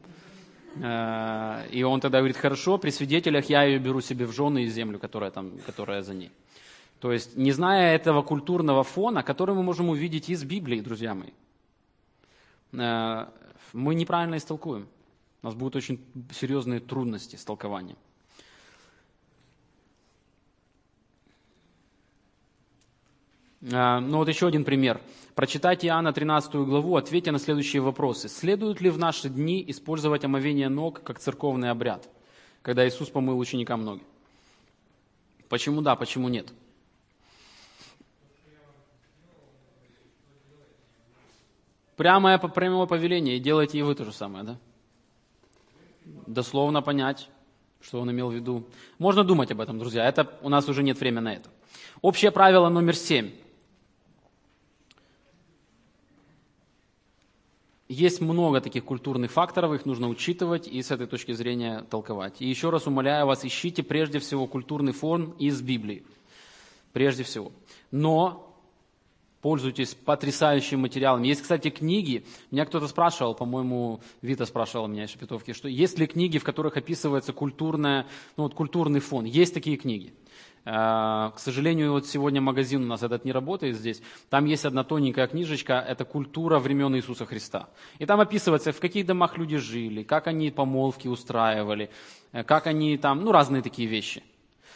И он тогда говорит, хорошо, при свидетелях я ее беру себе в жены и землю, которая за ней. То есть, не зная этого культурного фона, который мы можем увидеть из Библии, друзья мои, мы неправильно истолкуем. У нас будут очень серьезные трудности с толкованием. Ну вот еще один пример. Прочитайте Иоанна 13 главу, ответьте на следующие вопросы. Следует ли в наши дни использовать омовение ног как церковный обряд, когда Иисус помыл ученикам ноги? Почему да, почему нет? Прямое повеление, и делайте и вы то же самое, да? Дословно понять, что он имел в виду. Можно думать об этом, друзья, у нас уже нет времени на это. Общее правило номер 7. Есть много таких культурных факторов, их нужно учитывать и с этой точки зрения толковать. И еще раз умоляю вас, ищите прежде всего культурный фон из Библии. Прежде всего. Но пользуйтесь потрясающими материалами. Есть, кстати, книги. Меня кто-то спрашивал, по-моему, Вита спрашивала меня из Шепетовки, что есть ли книги, в которых описывается культурный фон. Есть такие книги. К сожалению, вот сегодня магазин у нас этот не работает здесь. Там есть одна тоненькая книжечка, это «Культура времен Иисуса Христа». И там описывается, в каких домах люди жили, как они помолвки устраивали, как они там, разные такие вещи.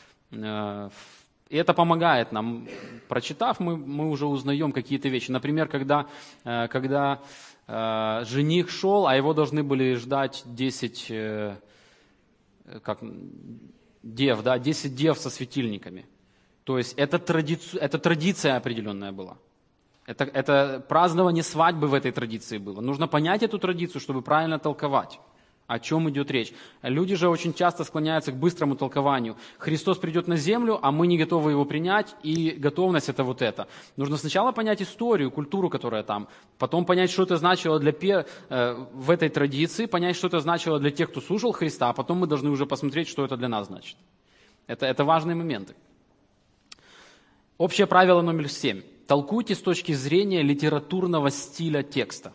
И это помогает нам. Прочитав, мы уже узнаем какие-то вещи. Например, когда жених шел, а его должны были ждать 10 дев, 10 дев со светильниками. То есть это традиция определенная была. Это празднование свадьбы в этой традиции было. Нужно понять эту традицию, чтобы правильно толковать, о чем идет речь. Люди же очень часто склоняются к быстрому толкованию. Христос придет на землю, а мы не готовы его принять, и готовность это вот это. Нужно сначала понять историю, культуру, которая там, потом понять, что это значило в этой традиции, понять, что это значило для тех, кто слушал Христа, а потом мы должны уже посмотреть, что это для нас значит. Это важные моменты. Общее правило номер 7. Толкуйте с точки зрения литературного стиля текста.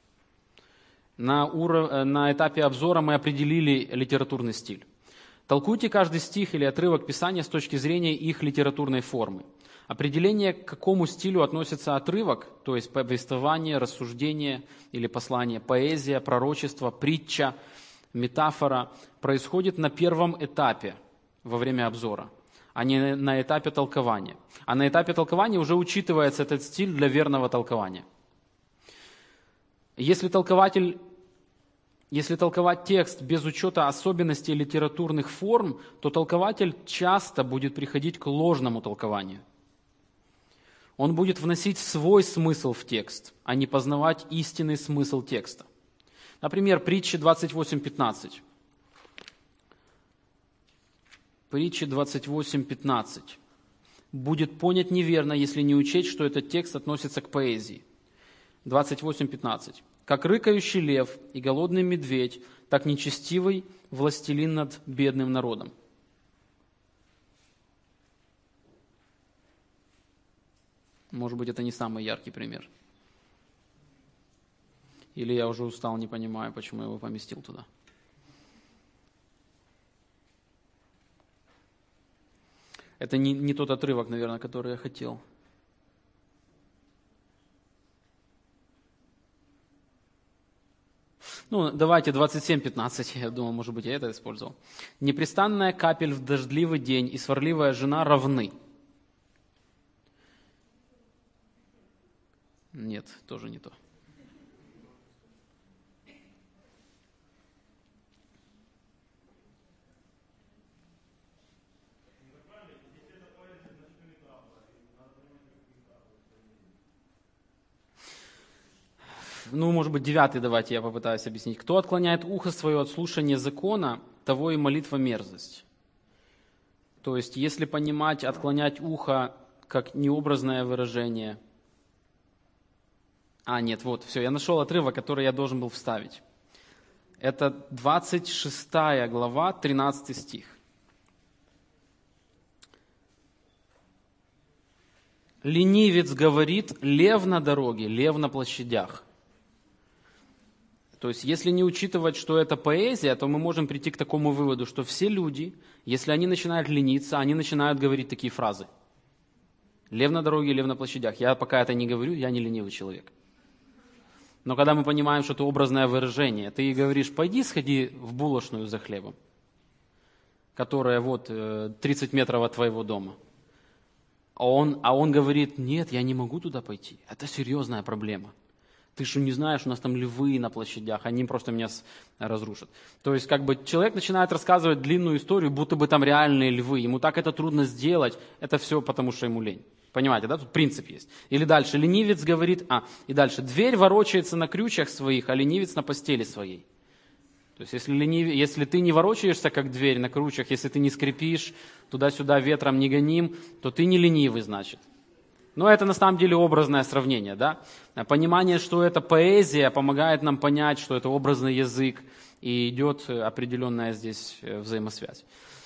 На этапе обзора мы определили литературный стиль. Толкуйте каждый стих или отрывок Писания с точки зрения их литературной формы. Определение, к какому стилю относится отрывок, то есть повествование, рассуждение или послание, поэзия, пророчество, притча, метафора, происходит на первом этапе во время обзора, а не на этапе толкования. А на этапе толкования уже учитывается этот стиль для верного толкования. Если толковать текст без учета особенностей литературных форм, то толкователь часто будет приходить к ложному толкованию. Он будет вносить свой смысл в текст, а не познавать истинный смысл текста. Например, притча 28:15. Притча 28:15. Будет понят неверно, если не учесть, что этот текст относится к поэзии. 28:15. «Как рыкающий лев и голодный медведь, так нечестивый властелин над бедным народом». Может быть, это не самый яркий пример. Или я уже устал, не понимаю, почему я его поместил туда. Это не тот отрывок, наверное, который я хотел. Ну, давайте 27:15, я думал, может быть, я это использовал. «Непрестанная капель в дождливый день и сварливая жена равны». Нет, тоже не то. Ну, может быть, 9 давайте я попытаюсь объяснить. «Кто отклоняет ухо свое от слушания закона, того и молитва мерзость». То есть, если понимать отклонять ухо как необразное выражение. Нет, вот, все, я нашел отрывок, который я должен был вставить. Это 26 глава, 13 стих. «Ленивец говорит, лев на дороге, лев на площадях». То есть, если не учитывать, что это поэзия, то мы можем прийти к такому выводу, что все люди, если они начинают лениться, они начинают говорить такие фразы. Лев на дороге, лев на площадях. Я пока это не говорю, я не ленивый человек. Но когда мы понимаем, что это образное выражение, ты говоришь, пойди сходи в булочную за хлебом, которая вот 30 метров от твоего дома. А он говорит, нет, я не могу туда пойти. Это серьезная проблема. Ты что, не знаешь, у нас там львы на площадях, они просто меня разрушат. То есть, как бы человек начинает рассказывать длинную историю, будто бы там реальные львы. Ему так это трудно сделать, это все потому, что ему лень. Понимаете, да? Тут принцип есть. Или дальше, ленивец говорит, и дальше, дверь ворочается на крючьях своих, а ленивец на постели своей. То есть, если ты не ворочаешься, как дверь на крючьях, если ты не скрипишь, туда-сюда ветром не гоним, то ты не ленивый, значит. Но это на самом деле образное сравнение, да? Понимание, что это поэзия, помогает нам понять, что это образный язык, и идет определенная здесь взаимосвязь.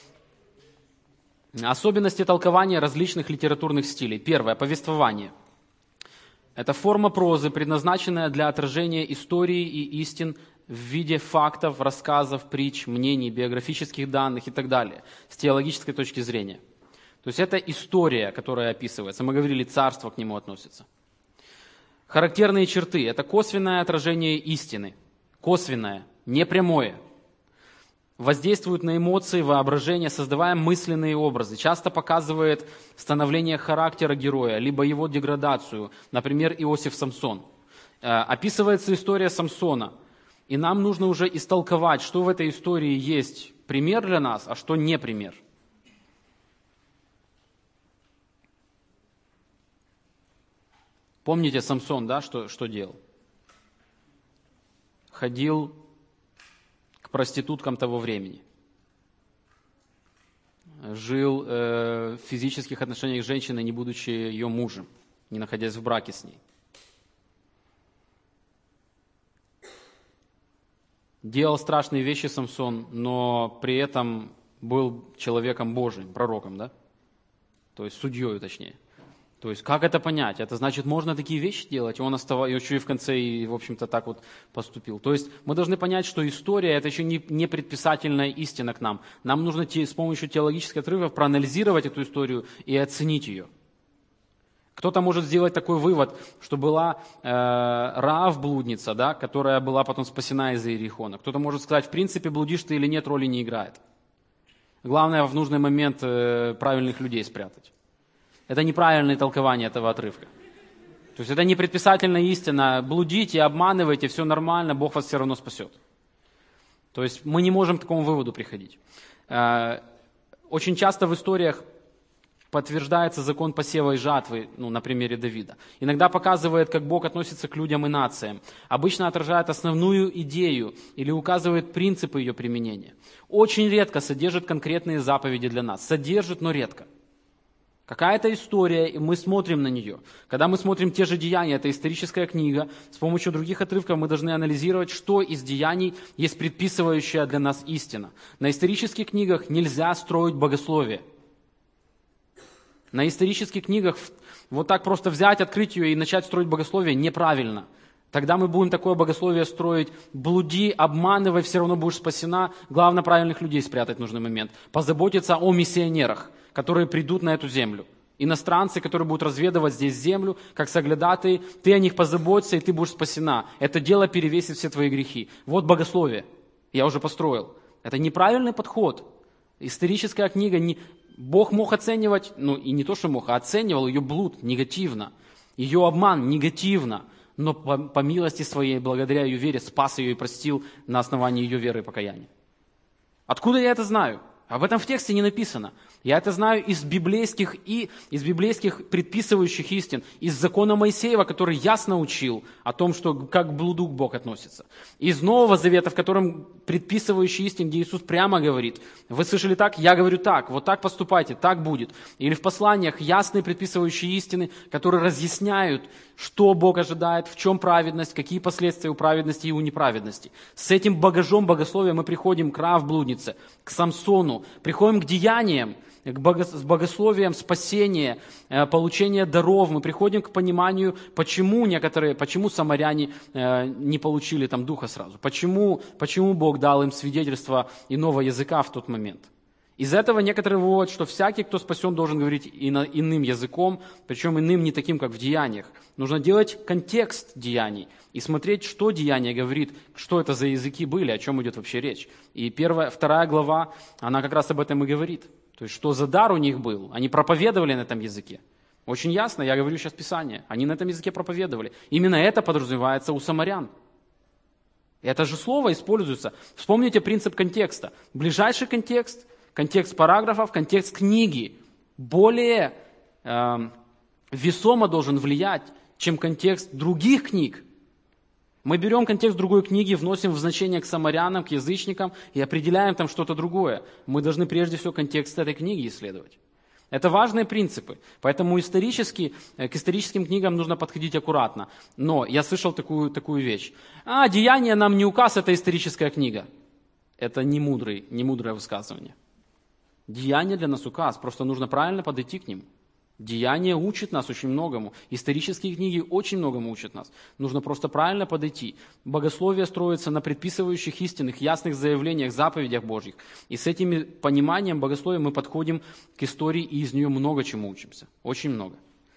Особенности толкования различных литературных стилей. Первое, повествование. Это форма прозы, предназначенная для отражения истории и истин в виде фактов, рассказов, притч, мнений, биографических данных и так далее, с теологической точки зрения. То есть это история, которая описывается. Мы говорили, царство к нему относится. Характерные черты – это косвенное отражение истины. Косвенное, не прямое. Воздействует на эмоции, воображение, создавая мысленные образы. Часто показывает становление характера героя, либо его деградацию. Например, Иосиф Самсон. Описывается история Самсона. И нам нужно уже истолковать, что в этой истории есть пример для нас, а что не пример. Помните Самсон, да, что делал? Ходил к проституткам того времени. Жил в физических отношениях с женщиной, не будучи ее мужем, не находясь в браке с ней. Делал страшные вещи Самсон, но при этом был человеком Божиим, пророком, да? То есть судьей, точнее. То есть, как это понять? Это значит, можно такие вещи делать? И он еще и в конце, и, в общем-то, так вот поступил. То есть, мы должны понять, что история – это еще не предписательная истина к нам. Нам нужно с помощью теологических отрывков проанализировать эту историю и оценить ее. Кто-то может сделать такой вывод, что была Раав блудница, да, которая была потом спасена из Иерихона. Кто-то может сказать, в принципе, блудишь ты или нет, роли не играет. Главное в нужный момент правильных людей спрятать. Это неправильное толкование этого отрывка. То есть это не предписательная истина. Блудите, обманывайте, все нормально, Бог вас все равно спасет. То есть мы не можем к такому выводу приходить. Очень часто в историях подтверждается закон посева и жатвы, на примере Давида. Иногда показывает, как Бог относится к людям и нациям. Обычно отражает основную идею или указывает принципы ее применения. Очень редко содержит конкретные заповеди для нас. Содержит, но редко. Какая-то история, и мы смотрим на нее. Когда мы смотрим те же деяния, это историческая книга, с помощью других отрывков мы должны анализировать, что из деяний есть предписывающая для нас истина. На исторических книгах нельзя строить богословие. На исторических книгах вот так просто взять, открыть ее и начать строить богословие неправильно. Тогда мы будем такое богословие строить, блуди, обманывай, все равно будешь спасена. Главное, правильных людей спрятать в нужный момент. Позаботиться о миссионерах, которые придут на эту землю Иностранцы, которые будут разведывать здесь землю, как соглядатые, ты о них позаботься, и ты будешь спасена. Это дело перевесит все твои грехи. Вот богословие. Я уже построил. Это неправильный подход. Историческая книга, Бог мог оценивать, и не то, что мог, а оценивал ее блуд негативно, ее обман негативно, но по милости своей, благодаря ее вере, спас ее и простил на основании ее веры и покаяния. Откуда я это знаю? Об этом в тексте не написано. Я это знаю из библейских предписывающих истин, из закона Моисеева, который ясно учил о том, что, как к блуду Бог относится. Из Нового Завета, в котором предписывающий истин, где Иисус прямо говорит: вы слышали так, я говорю так, вот так поступайте, так будет. Или в посланиях ясные предписывающие истины, которые разъясняют, что Бог ожидает, в чем праведность, какие последствия у праведности и у неправедности. С этим багажом богословия мы приходим к Раав блуднице, к Самсону, приходим к деяниям, с богословием спасения, получения даров, мы приходим к пониманию, почему самаряне не получили там духа сразу, почему Бог дал им свидетельство иного языка в тот момент. Из этого некоторые выводят, что всякий, кто спасен, должен говорить иным языком, причем иным не таким, как в деяниях. Нужно делать контекст деяний и смотреть, что деяние говорит, что это за языки были, о чем идет вообще речь. И 2 глава, она как раз об этом и говорит. То есть, что за дар у них был? Они проповедовали на этом языке. Очень ясно, я говорю сейчас Писание. Они на этом языке проповедовали. Именно это подразумевается у самарян. Это же слово используется. Вспомните принцип контекста. Ближайший контекст, контекст параграфов, контекст книги более весомо должен влиять, чем контекст других книг. Мы берем контекст другой книги, вносим в значение к самарянам, к язычникам и определяем там что-то другое. Мы должны прежде всего контекст этой книги исследовать. Это важные принципы. Поэтому к историческим книгам нужно подходить аккуратно. Но я слышал такую вещь. Деяния нам не указ, это историческая книга. Это не мудрое высказывание. Деяния для нас указ, просто нужно правильно подойти к ним. Деяния учат нас очень многому. Исторические книги очень многому учат нас. Нужно просто правильно подойти. Богословие строится на предписывающих истинных, ясных заявлениях, заповедях Божьих. И с этим пониманием богословия мы подходим к истории и из нее много чему учимся. Очень много.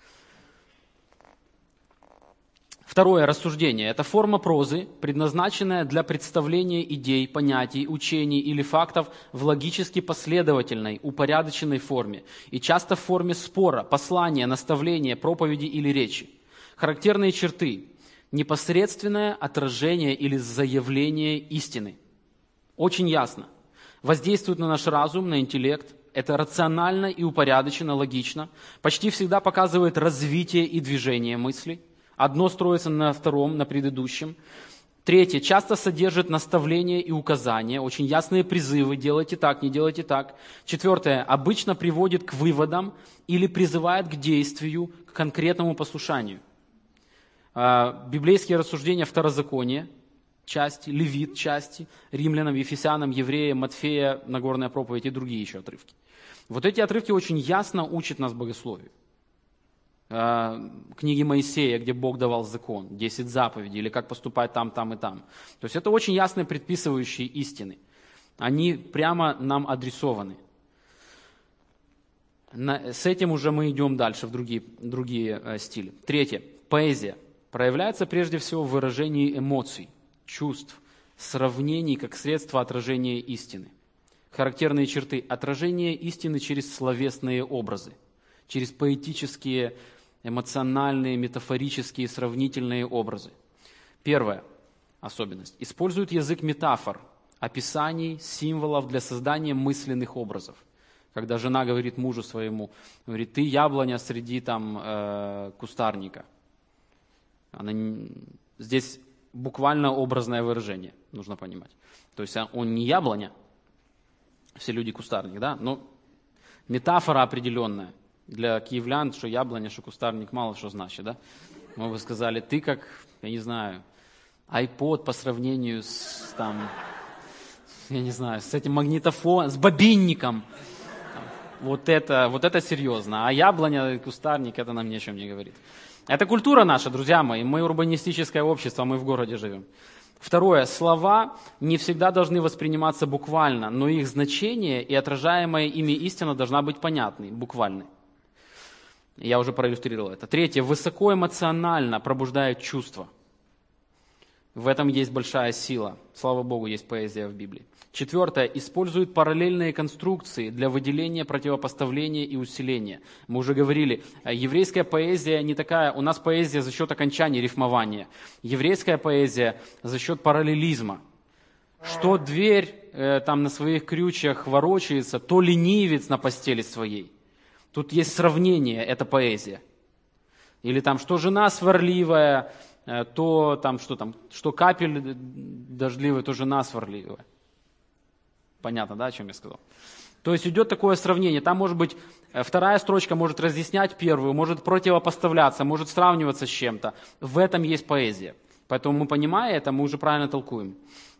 Второе рассуждение – это форма прозы, предназначенная для представления идей, понятий, учений или фактов в логически последовательной, упорядоченной форме и часто в форме спора, послания, наставления, проповеди или речи. Характерные черты – непосредственное отражение или заявление истины. Очень ясно. Воздействует на наш разум, на интеллект. Это рационально и упорядоченно, логично. Почти всегда показывает развитие и движение мыслей. Одно строится на втором, на предыдущем. Третье, часто содержит наставления и указания, очень ясные призывы, делайте так, не делайте так. Четвертое, обычно приводит к выводам или призывает к действию, к конкретному послушанию. Библейские рассуждения Второзакония, части, Левит, части, Римлянам, Ефесянам, Евреям, Матфея, Нагорная проповедь и другие еще отрывки. Вот эти отрывки очень ясно учат нас богословию. Книги Моисея, где Бог давал закон, 10 заповедей, или как поступать там, там и там. То есть это очень ясные предписывающие истины. Они прямо нам адресованы. С этим уже мы идем дальше в другие стили. Третье. Поэзия проявляется прежде всего в выражении эмоций, чувств, сравнений как средство отражения истины. Характерные черты – отражение истины через словесные образы, через поэтические, эмоциональные, метафорические, сравнительные образы. Первая особенность. Использует язык метафор, описаний, символов для создания мысленных образов. Когда жена говорит мужу своему, говорит, ты яблоня среди кустарника. Здесь буквально образное выражение, нужно понимать. То есть он не яблоня, все люди кустарник, да, но метафора определенная. Для киевлян, что яблоня, что кустарник, мало что значит, да? Мы бы сказали, ты как, я не знаю, iPod по сравнению с, с этим магнитофоном, с бобинником. Вот это серьезно. А яблоня, кустарник, это нам ни о чем не говорит. Это культура наша, друзья мои. Мы урбанистическое общество, мы в городе живем. Второе. Слова не всегда должны восприниматься буквально, но их значение и отражаемая ими истина должна быть понятной, буквальной. Я уже проиллюстрировал это. Третье. Высокоэмоционально пробуждает чувства. В этом есть большая сила. Слава Богу, есть поэзия в Библии. Четвертое. Использует параллельные конструкции для выделения, противопоставления и усиления. Мы уже говорили, еврейская поэзия не такая, у нас поэзия за счет окончаний рифмования. Еврейская поэзия за счет параллелизма. Что дверь там на своих крючьях ворочается, то ленивец на постели своей. Тут есть сравнение, это поэзия. Или там, что жена сварливая, то там, что капель дождливая, то жена сварливая. Понятно, да, о чем я сказал? То есть идет такое сравнение. Там может быть, вторая строчка может разъяснять первую, может противопоставляться, может сравниваться с чем-то. В этом есть поэзия. Поэтому мы, понимая это, мы уже правильно толкуем.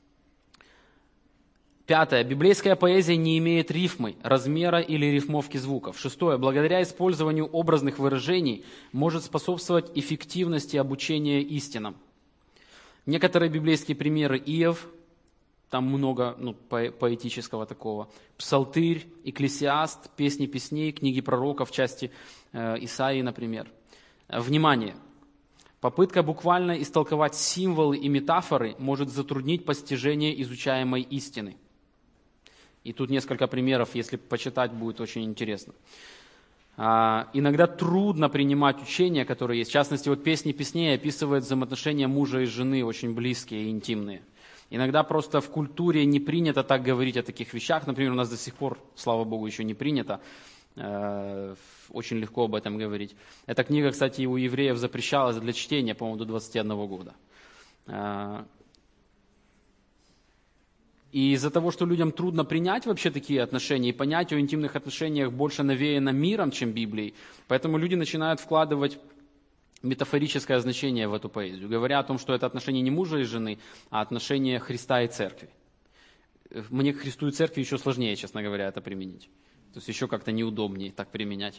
Пятое. Библейская поэзия не имеет рифмы, размера или рифмовки звуков. Шестое. Благодаря использованию образных выражений может способствовать эффективности обучения истинам. Некоторые библейские примеры: Иов, там много поэтического такого, Псалтырь, Экклесиаст, Песни песней, книги пророков, части Исаии, например. Внимание! Попытка буквально истолковать символы и метафоры может затруднить постижение изучаемой истины. И тут несколько примеров, если почитать, будет очень интересно. Иногда трудно принимать учения, которые есть. В частности, вот «Песни песней» описывает взаимоотношения мужа и жены, очень близкие и интимные. Иногда просто в культуре не принято так говорить о таких вещах. Например, у нас до сих пор, слава Богу, еще не принято. Очень легко об этом говорить. Эта книга, кстати, и у евреев запрещалась для чтения, по-моему, до 21 года. И из-за того, что людям трудно принять вообще такие отношения, и понять о интимных отношениях больше навеяно миром, чем Библией, поэтому люди начинают вкладывать метафорическое значение в эту поэзию, говоря о том, что это отношение не мужа и жены, а отношение Христа и церкви. Мне к Христу и церкви еще сложнее, честно говоря, это применить. То есть еще как-то неудобнее так применять.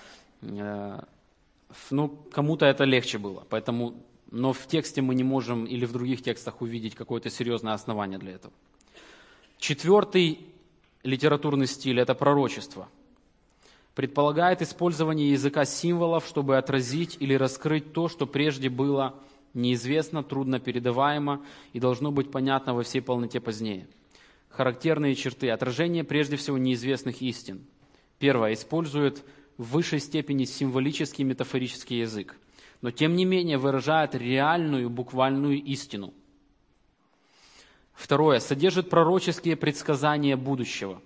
Ну, кому-то это легче было, поэтому, но в тексте мы не можем или в других текстах увидеть какое-то серьезное основание для этого. Четвертый литературный стиль – это пророчество. Предполагает использование языка символов, чтобы отразить или раскрыть то, что прежде было неизвестно, трудно передаваемо и должно быть понятно во всей полноте позднее. Характерные черты – отражение прежде всего неизвестных истин. Первое – использует в высшей степени символический метафорический язык, но тем не менее выражает реальную буквальную истину. Второе – содержит пророческие предсказания будущего.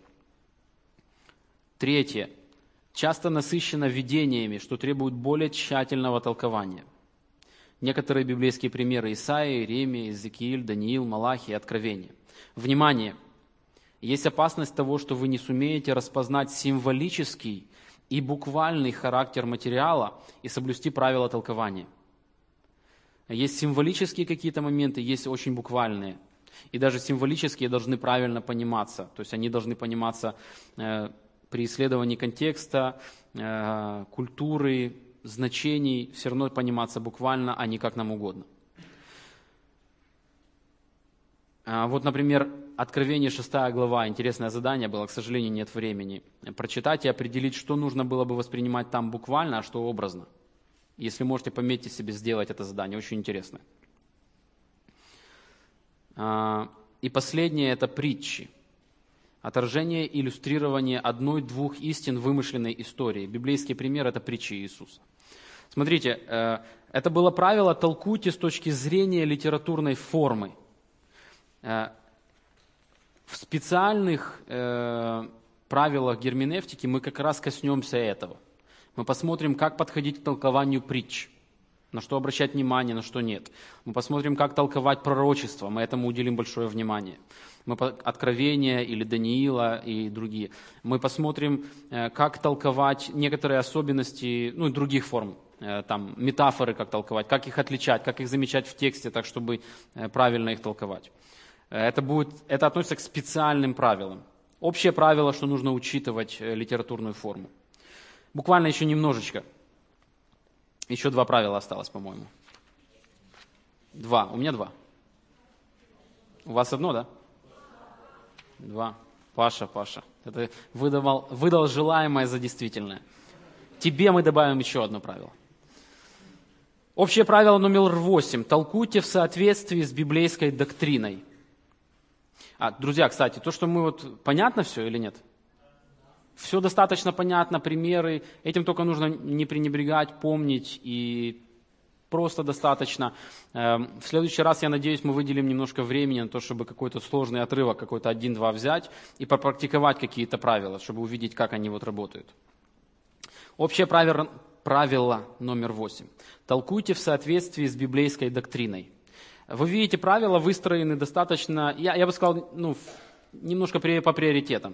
Третье – часто насыщено видениями, что требует более тщательного толкования. Некоторые библейские примеры: Исаия, Иеремия, Иезекииль, Даниил, Малахий, Откровение. Внимание! Есть опасность того, что вы не сумеете распознать символический и буквальный характер материала и соблюсти правила толкования. Есть символические какие-то моменты, есть очень буквальные. И даже символические должны правильно пониматься. То есть они должны пониматься при исследовании контекста, культуры, значений, все равно пониматься буквально, а не как нам угодно. Вот, например, Откровение 6 глава, интересное задание было, к сожалению, нет времени. Прочитать и определить, что нужно было бы воспринимать там буквально, а что образно. Если можете, пометьте себе сделать это задание, очень интересно. И последнее – это притчи. Отражение, иллюстрирование одной-двух истин вымышленной истории. Библейский пример – это притчи Иисуса. Смотрите, это было правило «толкуйте с точки зрения литературной формы». В специальных правилах герменевтики мы как раз коснемся этого. Мы посмотрим, как подходить к толкованию притч, на что обращать внимание, на что нет. Мы посмотрим, как толковать пророчество, мы этому уделим большое внимание. Откровения или Даниила и другие. Мы посмотрим, как толковать некоторые особенности, ну и других форм, там, метафоры, как толковать, как их отличать, как их замечать в тексте, так, чтобы правильно их толковать. Это относится к специальным правилам. Общее правило, что нужно учитывать литературную форму. Буквально еще немножечко. Еще 2 правила осталось, по-моему. 2. У меня 2. У вас 1, да? 2. Паша. Это выдал желаемое за действительное. тебе мы добавим еще одно правило. Общее правило номер 8. Толкуйте в соответствии с библейской доктриной. Друзья, кстати, то, что мы понятно все или нет? Все достаточно понятно, примеры. Этим только нужно не пренебрегать, помнить, и просто достаточно. В следующий раз, я надеюсь, мы выделим немножко времени на то, чтобы какой-то сложный отрывок, какой-то 1-2 взять и попрактиковать какие-то правила, чтобы увидеть, как они работают. Общее правило номер 8. Толкуйте в соответствии с библейской доктриной. Вы видите, правила выстроены достаточно, я бы сказал, немножко по приоритетам.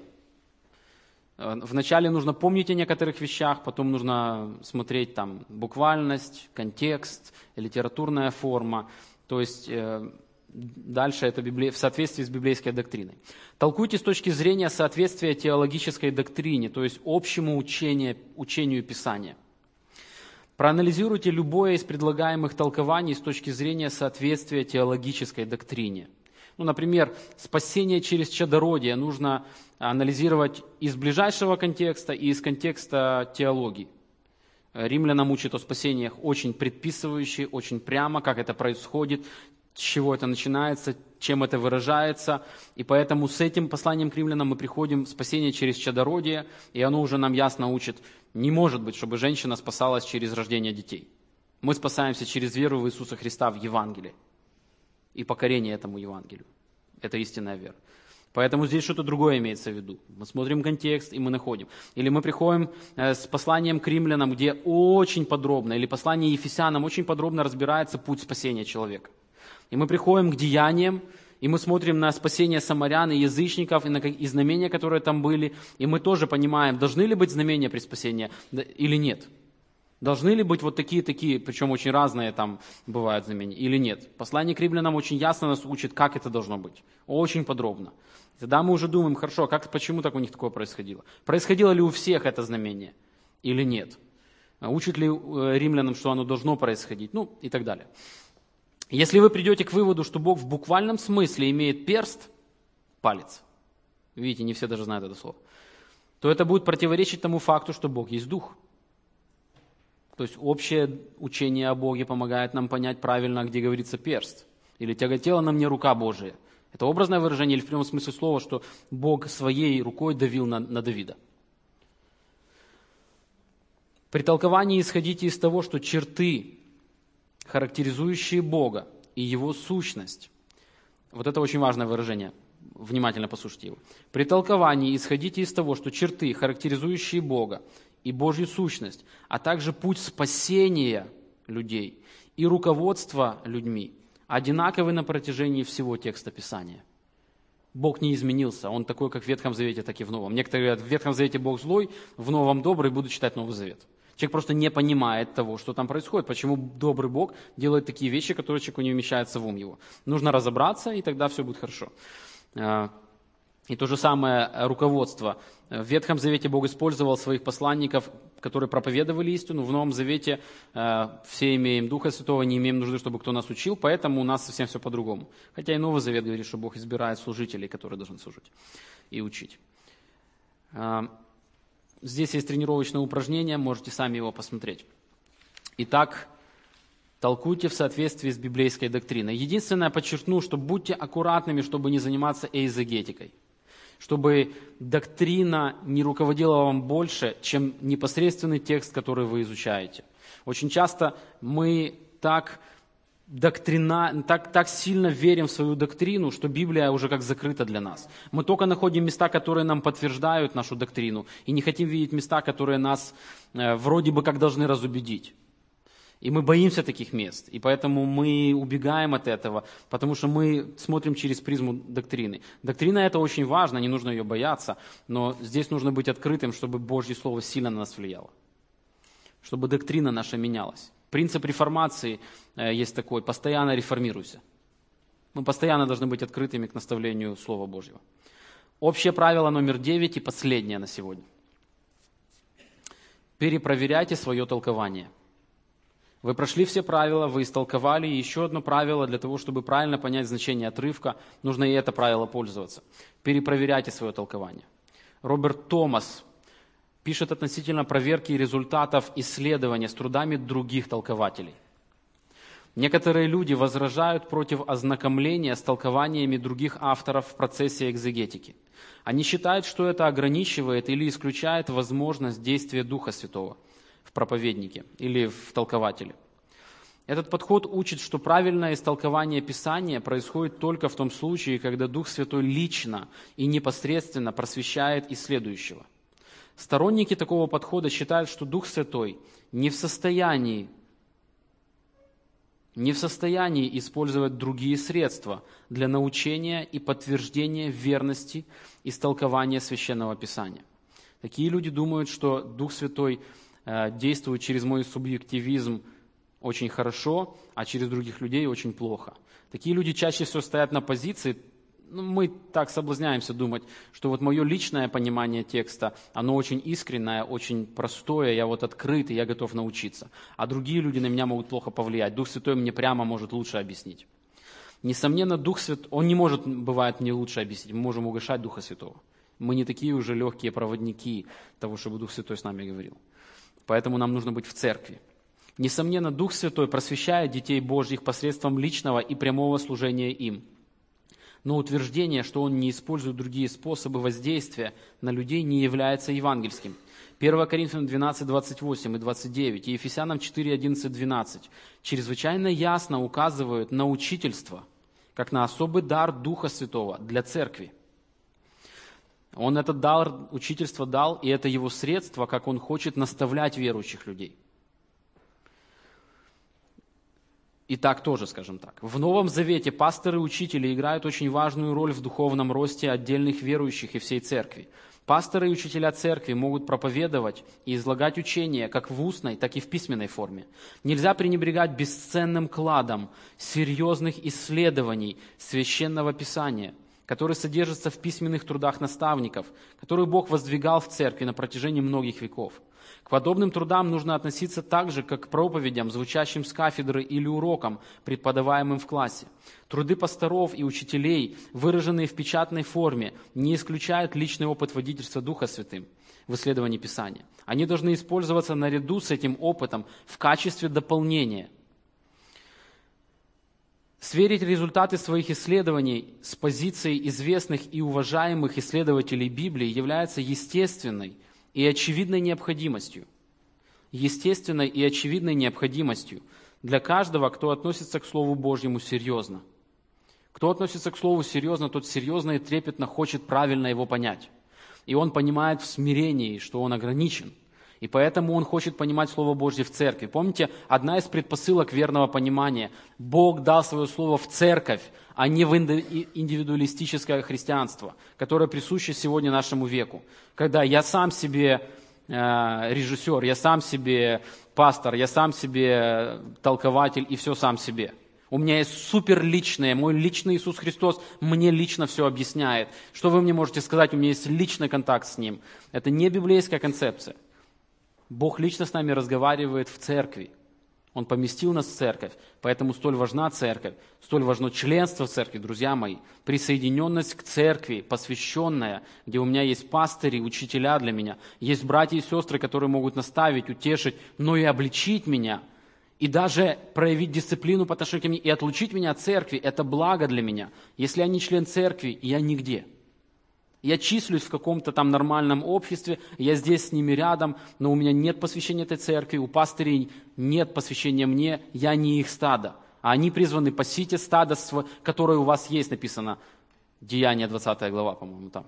Вначале нужно помнить о некоторых вещах, потом нужно смотреть там буквальность, контекст, литературная форма. То есть дальше это в соответствии с библейской доктриной. Толкуйте с точки зрения соответствия теологической доктрине, то есть общему учению Писания. Проанализируйте любое из предлагаемых толкований с точки зрения соответствия теологической доктрине. Например, спасение через чадородие нужно анализировать из ближайшего контекста и из контекста теологии. Римлянам учат о спасениях очень предписывающие, очень прямо, как это происходит, с чего это начинается, чем это выражается. И поэтому с этим посланием к римлянам мы приходим в спасение через чадородие, и оно уже нам ясно учит, не может быть, чтобы женщина спасалась через рождение детей. Мы спасаемся через веру в Иисуса Христа в Евангелие и покорение этому Евангелию. Это истинная вера. Поэтому здесь что-то другое имеется в виду. Мы смотрим контекст, и мы находим. Или мы приходим с посланием к римлянам, где очень подробно, или послание Ефесянам очень подробно разбирается путь спасения человека. И мы приходим к деяниям, и мы смотрим на спасение самарян и язычников, и знамения, которые там были, и мы тоже понимаем, должны ли быть знамения при спасении или нет. Должны ли быть такие, причем очень разные там бывают знамения, или нет. Послание к римлянам очень ясно нас учит, как это должно быть. Очень подробно. Тогда мы уже думаем, хорошо, почему так у них такое происходило? Происходило ли у всех это знамение или нет? Учат ли римлянам, что оно должно происходить? И так далее. Если вы придете к выводу, что Бог в буквальном смысле имеет перст, палец, видите, не все даже знают это слово, то это будет противоречить тому факту, что Бог есть Дух. То есть общее учение о Боге помогает нам понять правильно, где говорится перст. Или тяготела на мне рука Божия. Это образное выражение или в прямом смысле слова, что Бог своей рукой давил на Давида. При толковании исходите из того, что черты, характеризующие Бога и Его сущность, это очень важное выражение, внимательно послушайте его. При толковании исходите из того, что черты, характеризующие Бога и Божью сущность, а также путь спасения людей и руководства людьми одинаковы на протяжении всего текста Писания. Бог не изменился, Он такой, как в Ветхом Завете, так и в Новом. Некоторые говорят, в Ветхом Завете Бог злой, в Новом добрый, будут читать Новый Завет. Человек просто не понимает того, что там происходит, почему добрый Бог делает такие вещи, которые человеку не вмещаются в ум его. Нужно разобраться, и тогда все будет хорошо. И то же самое руководство. В Ветхом Завете Бог использовал своих посланников, которые проповедовали истину. В Новом Завете все имеем Духа Святого, не имеем нужды, чтобы кто нас учил, поэтому у нас совсем все по-другому. Хотя и Новый Завет говорит, что Бог избирает служителей, которые должны служить и учить. Здесь есть тренировочное упражнение, можете сами его посмотреть. Итак, толкуйте в соответствии с библейской доктриной. Единственное, подчеркну, что будьте аккуратными, чтобы не заниматься эйзегетикой. Чтобы доктрина не руководила вам больше, чем непосредственный текст, который вы изучаете. Очень часто мы так сильно верим в свою доктрину, что Библия уже как закрыта для нас. Мы только находим места, которые нам подтверждают нашу доктрину, и не хотим видеть места, которые нас вроде бы как должны разубедить. И мы боимся таких мест, и поэтому мы убегаем от этого, потому что мы смотрим через призму доктрины. Доктрина это очень важно, не нужно ее бояться, но здесь нужно быть открытым, чтобы Божье Слово сильно на нас влияло, чтобы доктрина наша менялась. Принцип реформации есть такой: постоянно реформируйся. Мы постоянно должны быть открытыми к наставлению Слова Божьего. Общее правило номер 9 и последнее на сегодня. Перепроверяйте свое толкование. Вы прошли все правила, вы истолковали, и еще одно правило для того, чтобы правильно понять значение отрывка, нужно и это правило пользоваться. Перепроверяйте свое толкование. Роберт Томас пишет относительно проверки результатов исследования с трудами других толкователей. Некоторые люди возражают против ознакомления с толкованиями других авторов в процессе экзегетики. Они считают, что это ограничивает или исключает возможность действия Духа Святого в проповеднике или в толкователе. Этот подход учит, что правильное истолкование Писания происходит только в том случае, когда Дух Святой лично и непосредственно просвещает исследующего. Сторонники такого подхода считают, что Дух Святой не в состоянии использовать другие средства для научения и подтверждения верности истолкования Священного Писания. Такие люди думают, что Дух Святой действует через мой субъективизм очень хорошо, а через других людей очень плохо. Такие люди чаще всего стоят на позиции, мы так соблазняемся думать, что вот мое личное понимание текста, оно очень искреннее, очень простое, я вот открытый, я готов научиться. А другие люди на меня могут плохо повлиять. Дух Святой мне прямо может лучше объяснить. Несомненно, Дух Святой, Он не может, бывает, мне лучше объяснить, мы можем угошать Духа Святого. Мы не такие уже легкие проводники того, чтобы Дух Святой с нами говорил. Поэтому нам нужно быть в церкви. Несомненно, Дух Святой просвещает детей Божьих посредством личного и прямого служения им. Но утверждение, что Он не использует другие способы воздействия на людей, не является евангельским. 1 Коринфянам 12, 28 и 29 и Ефесянам 4, 11, 12 чрезвычайно ясно указывают на учительство, как на особый дар Духа Святого для церкви. Он этот дар учительства дал, и это его средство, как Он хочет наставлять верующих людей. И так тоже, скажем так. В Новом Завете пасторы и учители играют очень важную роль в духовном росте отдельных верующих и всей церкви. Пасторы и учителя церкви могут проповедовать и излагать учения как в устной, так и в письменной форме. Нельзя пренебрегать бесценным кладом серьезных исследований Священного Писания, который содержится в письменных трудах наставников, которые Бог воздвигал в церкви на протяжении многих веков. К подобным трудам нужно относиться так же, как к проповедям, звучащим с кафедры или урокам, преподаваемым в классе. Труды пасторов и учителей, выраженные в печатной форме, не исключают личный опыт водительства Духа Святым в исследовании Писания. Они должны использоваться наряду с этим опытом в качестве дополнения. Сверить результаты своих исследований с позицией известных и уважаемых исследователей Библии является естественной и очевидной необходимостью. Естественной и очевидной необходимостью для каждого, кто относится к Слову Божьему серьезно. Кто относится к Слову серьезно, тот серьезно и трепетно хочет правильно его понять. И он понимает в смирении, что он ограничен. И поэтому он хочет понимать Слово Божье в церкви. Помните, одна из предпосылок верного понимания – Бог дал свое Слово в церковь, а не в индивидуалистическое христианство, которое присуще сегодня нашему веку. Когда я сам себе режиссер, я сам себе пастор, я сам себе толкователь и все сам себе. У меня есть суперличное, мой личный Иисус Христос мне лично все объясняет. Что вы мне можете сказать, у меня есть личный контакт с Ним. Это не библейская концепция. Бог лично с нами разговаривает в церкви. Он поместил нас в церковь, поэтому столь важна церковь, столь важно членство в церкви, друзья мои, присоединенность к церкви, посвященная, где у меня есть пастыри, учителя для меня, есть братья и сестры, которые могут наставить, утешить, но и обличить меня, и даже проявить дисциплину по отношению ко мне и отлучить меня от церкви, это благо для меня. Если я не член церкви, я нигде. Я числюсь в каком-то там нормальном обществе, я здесь с ними рядом, но у меня нет посвящения этой церкви, у пастырей нет посвящения мне, я не их стадо. А они призваны пасите стадо, которое у вас есть, написано, Деяния 20 глава, по-моему, там.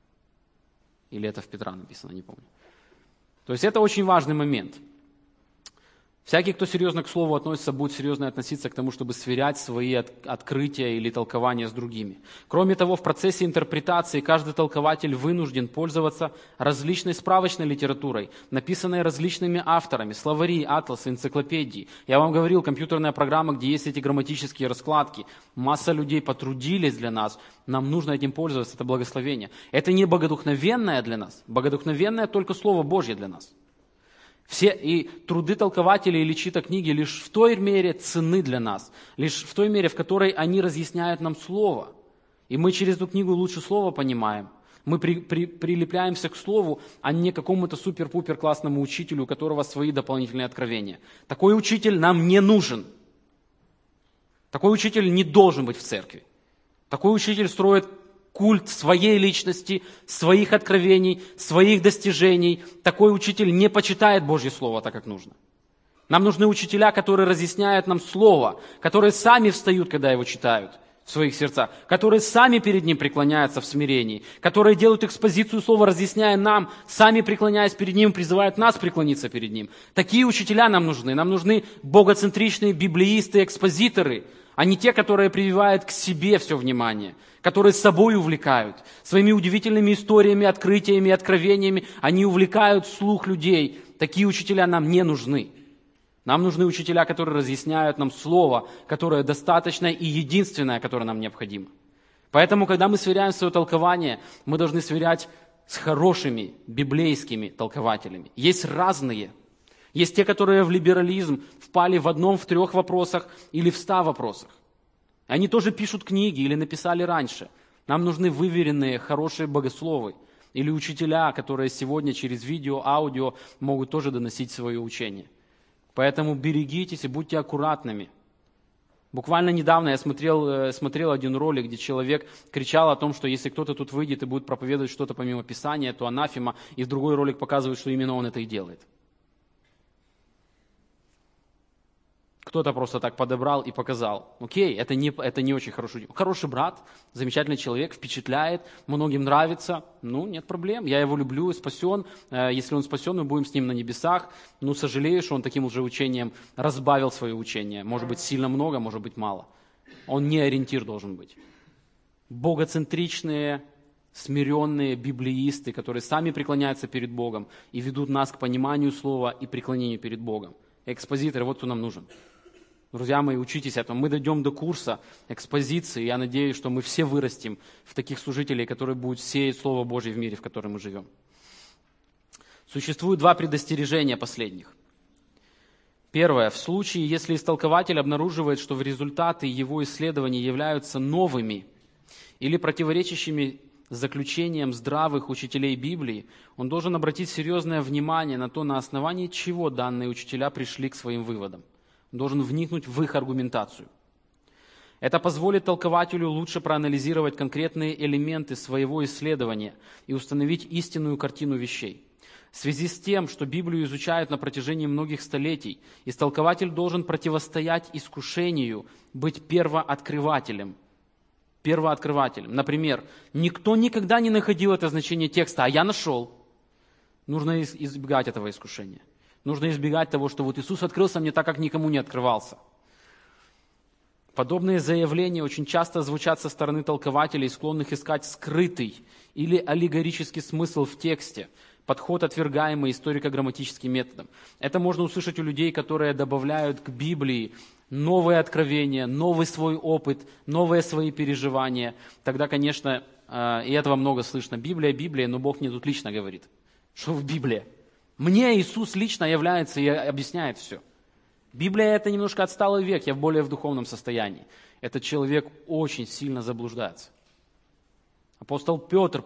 Или это в Петра написано, не помню. То есть это очень важный момент. Всякий, кто серьезно к слову относится, будет серьезно относиться к тому, чтобы сверять свои открытия или толкования с другими. Кроме того, в процессе интерпретации каждый толкователь вынужден пользоваться различной справочной литературой, написанной различными авторами, словари, атласы, энциклопедии. Я вам говорил, компьютерная программа, где есть эти грамматические раскладки. Масса людей потрудились для нас, нам нужно этим пользоваться, это благословение. Это не богодухновенное для нас, богодухновенное только Слово Божье для нас. Все и труды толкователей или чьи-то книги лишь в той мере ценны для нас, лишь в той мере, в которой они разъясняют нам Слово. И мы через эту книгу лучше Слово понимаем. Мы прилепляемся к Слову, а не к какому-то супер-пупер классному учителю, у которого свои дополнительные откровения. Такой учитель нам не нужен. Такой учитель не должен быть в церкви. Такой учитель строит культ своей личности, своих откровений, своих достижений. Такой учитель не почитает Божье Слово так, как нужно. Нам нужны учителя, которые разъясняют нам Слово, которые сами встают, когда его читают в своих сердцах, которые сами перед ним преклоняются в смирении, которые делают экспозицию Слова, разъясняя нам, сами преклоняясь перед ним, призывают нас преклониться перед ним. Такие учителя нам нужны. Нам нужны богоцентричные библеисты, экспозиторы, а не те, которые прививают к себе все внимание, которые с собой увлекают. Своими удивительными историями, открытиями, откровениями они увлекают слух людей. Такие учителя нам не нужны. Нам нужны учителя, которые разъясняют нам Слово, которое достаточное и единственное, которое нам необходимо. Поэтому, когда мы сверяем свое толкование, мы должны сверять с хорошими библейскими толкователями. Есть разные. Есть те, которые в либерализм впали в одном, в 3 вопросах или в 100 вопросах. Они тоже пишут книги или написали раньше. Нам нужны выверенные, хорошие богословы или учителя, которые сегодня через видео, аудио могут тоже доносить свое учение. Поэтому берегитесь и будьте аккуратными. Буквально недавно я смотрел один ролик, где человек кричал о том, что если кто-то тут выйдет и будет проповедовать что-то помимо Писания, то анафема, и в другой ролик показывает, что именно он это и делает. Кто-то просто так подобрал и показал. Окей, это не очень хороший. Хороший брат, замечательный человек, впечатляет, многим нравится. Нет проблем, я его люблю, спасен. Если он спасен, мы будем с ним на небесах. Сожалею, что он таким лжеучением разбавил свое учение. Может быть, сильно много, может быть, мало. Он не ориентир должен быть. Богоцентричные, смиренные библеисты, которые сами преклоняются перед Богом и ведут нас к пониманию Слова и преклонению перед Богом. Экспозиторы, вот кто нам нужен. Друзья мои, учитесь этому. Мы дойдем до курса экспозиции, и я надеюсь, что мы все вырастем в таких служителей, которые будут сеять Слово Божье в мире, в котором мы живем. Существует 2 предостережения последних. Первое. В случае, если истолкователь обнаруживает, что в результаты его исследований являются новыми или противоречащими заключением здравых учителей Библии, он должен обратить серьезное внимание на то, на основании чего данные учителя пришли к своим выводам. Он должен вникнуть в их аргументацию. Это позволит толкователю лучше проанализировать конкретные элементы своего исследования и установить истинную картину вещей. В связи с тем, что Библию изучают на протяжении многих столетий, истолкователь должен противостоять искушению быть первооткрывателем. Например, никто никогда не находил это значение текста, а я нашел. Нужно избегать этого искушения. Нужно избегать того, что вот Иисус открылся мне так, как никому не открывался. Подобные заявления очень часто звучат со стороны толкователей, склонных искать скрытый или аллегорический смысл в тексте, подход, отвергаемый историко-грамматическим методом. Это можно услышать у людей, которые добавляют к Библии новые откровения, новый свой опыт, новые свои переживания. Тогда, конечно, и этого много слышно. Библия, но Бог мне тут лично говорит. Что в Библии? Мне Иисус лично является и объясняет все. Библия – это немножко отсталый век, я более в духовном состоянии. Этот человек очень сильно заблуждается. Апостол Петр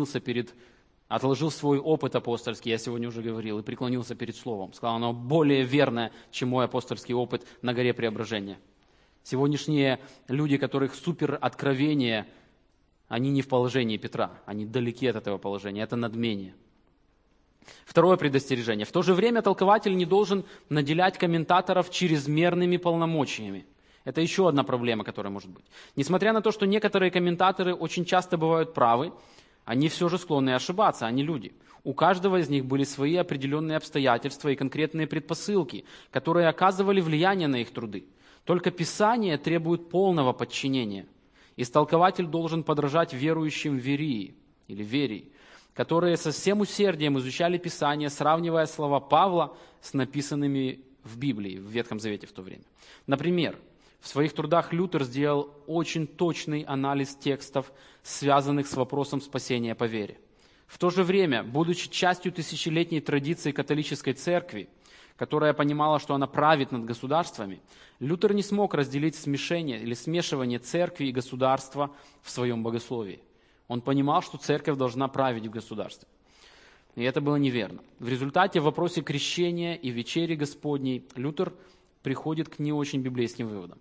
отложил свой опыт апостольский, я сегодня уже говорил, и преклонился перед Словом. Сказал, оно более верное, чем мой апостольский опыт на горе Преображения. Сегодняшние люди, которых супер откровение, они не в положении Петра, они далеки от этого положения, это надмение. Второе предостережение. В то же время толкователь не должен наделять комментаторов чрезмерными полномочиями. Это еще одна проблема, которая может быть. Несмотря на то, что некоторые комментаторы очень часто бывают правы, они все же склонны ошибаться, они люди. У каждого из них были свои определенные обстоятельства и конкретные предпосылки, которые оказывали влияние на их труды. Только Писание требует полного подчинения. Истолкователь должен подражать верующим Верии, которые со всем усердием изучали Писание, сравнивая слова Павла с написанными в Библии, в Ветхом Завете в то время. Например, в своих трудах Лютер сделал очень точный анализ текстов, связанных с вопросом спасения по вере. В то же время, будучи частью тысячелетней традиции католической церкви, которая понимала, что она правит над государствами, Лютер не смог разделить смешивание церкви и государства в своем богословии. Он понимал, что церковь должна править в государстве. И это было неверно. В результате в вопросе крещения и вечери Господней Лютер приходит к не очень библейским выводам.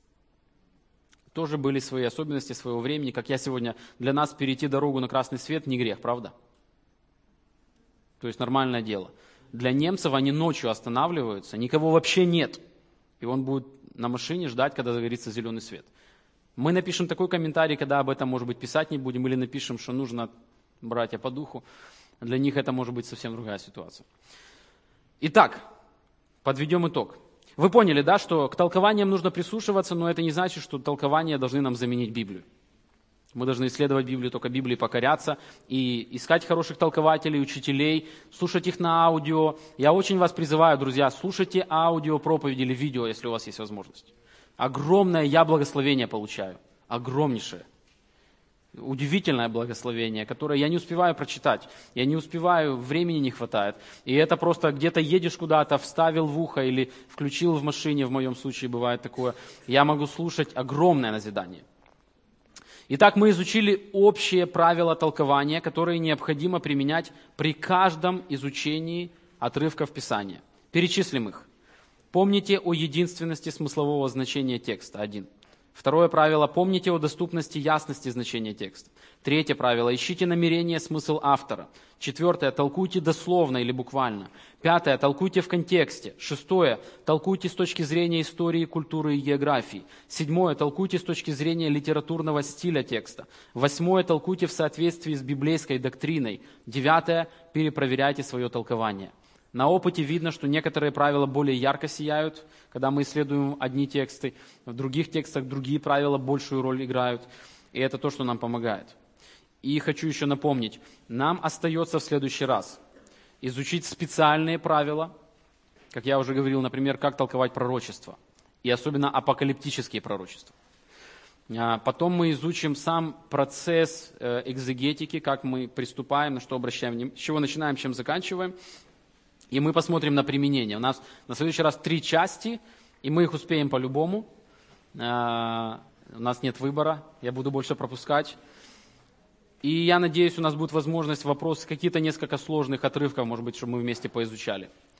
Тоже были свои особенности своего времени, как я сегодня, для нас перейти дорогу на красный свет не грех, правда? То есть нормальное дело. Для немцев они ночью останавливаются, никого вообще нет. И он будет на машине ждать, когда загорится зеленый свет. Мы напишем такой комментарий, когда об этом, может быть, писать не будем, или напишем, что нужно братья по духу. Для них это может быть совсем другая ситуация. Итак, подведем итог. Вы поняли, да, что к толкованиям нужно прислушиваться, но это не значит, что толкования должны нам заменить Библию. Мы должны исследовать Библию, только Библии покоряться и искать хороших толкователей, учителей, слушать их на аудио. Я очень вас призываю, друзья, слушайте аудио, проповеди или видео, если у вас есть возможность. Огромное я благословение получаю, огромнейшее. Удивительное благословение, которое я не успеваю прочитать, я не успеваю, времени не хватает. И это просто где-то едешь куда-то, вставил в ухо или включил в машине, в моем случае бывает такое. Я могу слушать огромное назидание. Итак, мы изучили общие правила толкования, которые необходимо применять при каждом изучении отрывков Писания. Перечислим их. Помните о единственности смыслового значения текста. 1. Второе правило. Помните о доступности ясности значения текста. Третье правило. Ищите намерение, смысл автора. Четвертое. Толкуйте дословно или буквально. Пятое. Толкуйте в контексте. Шестое. Толкуйте с точки зрения истории, культуры и географии. Седьмое. Толкуйте с точки зрения литературного стиля текста. Восьмое. Толкуйте в соответствии с библейской доктриной. Девятое. Перепроверяйте свое толкование. На опыте видно, что некоторые правила более ярко сияют, когда мы исследуем одни тексты, в других текстах другие правила большую роль играют, и это то, что нам помогает. И хочу еще напомнить, нам остается в следующий раз изучить специальные правила, как я уже говорил, например, как толковать пророчество, и особенно апокалиптические пророчества. Потом мы изучим сам процесс экзегетики, как мы приступаем, на что обращаем, с чего начинаем, чем заканчиваем. И мы посмотрим на применение. У нас на следующий раз 3 части, и мы их успеем по-любому. У нас нет выбора, я буду больше пропускать. И я надеюсь, у нас будет возможность вопросы, какие-то несколько сложных отрывков, может быть, чтобы мы вместе поизучали.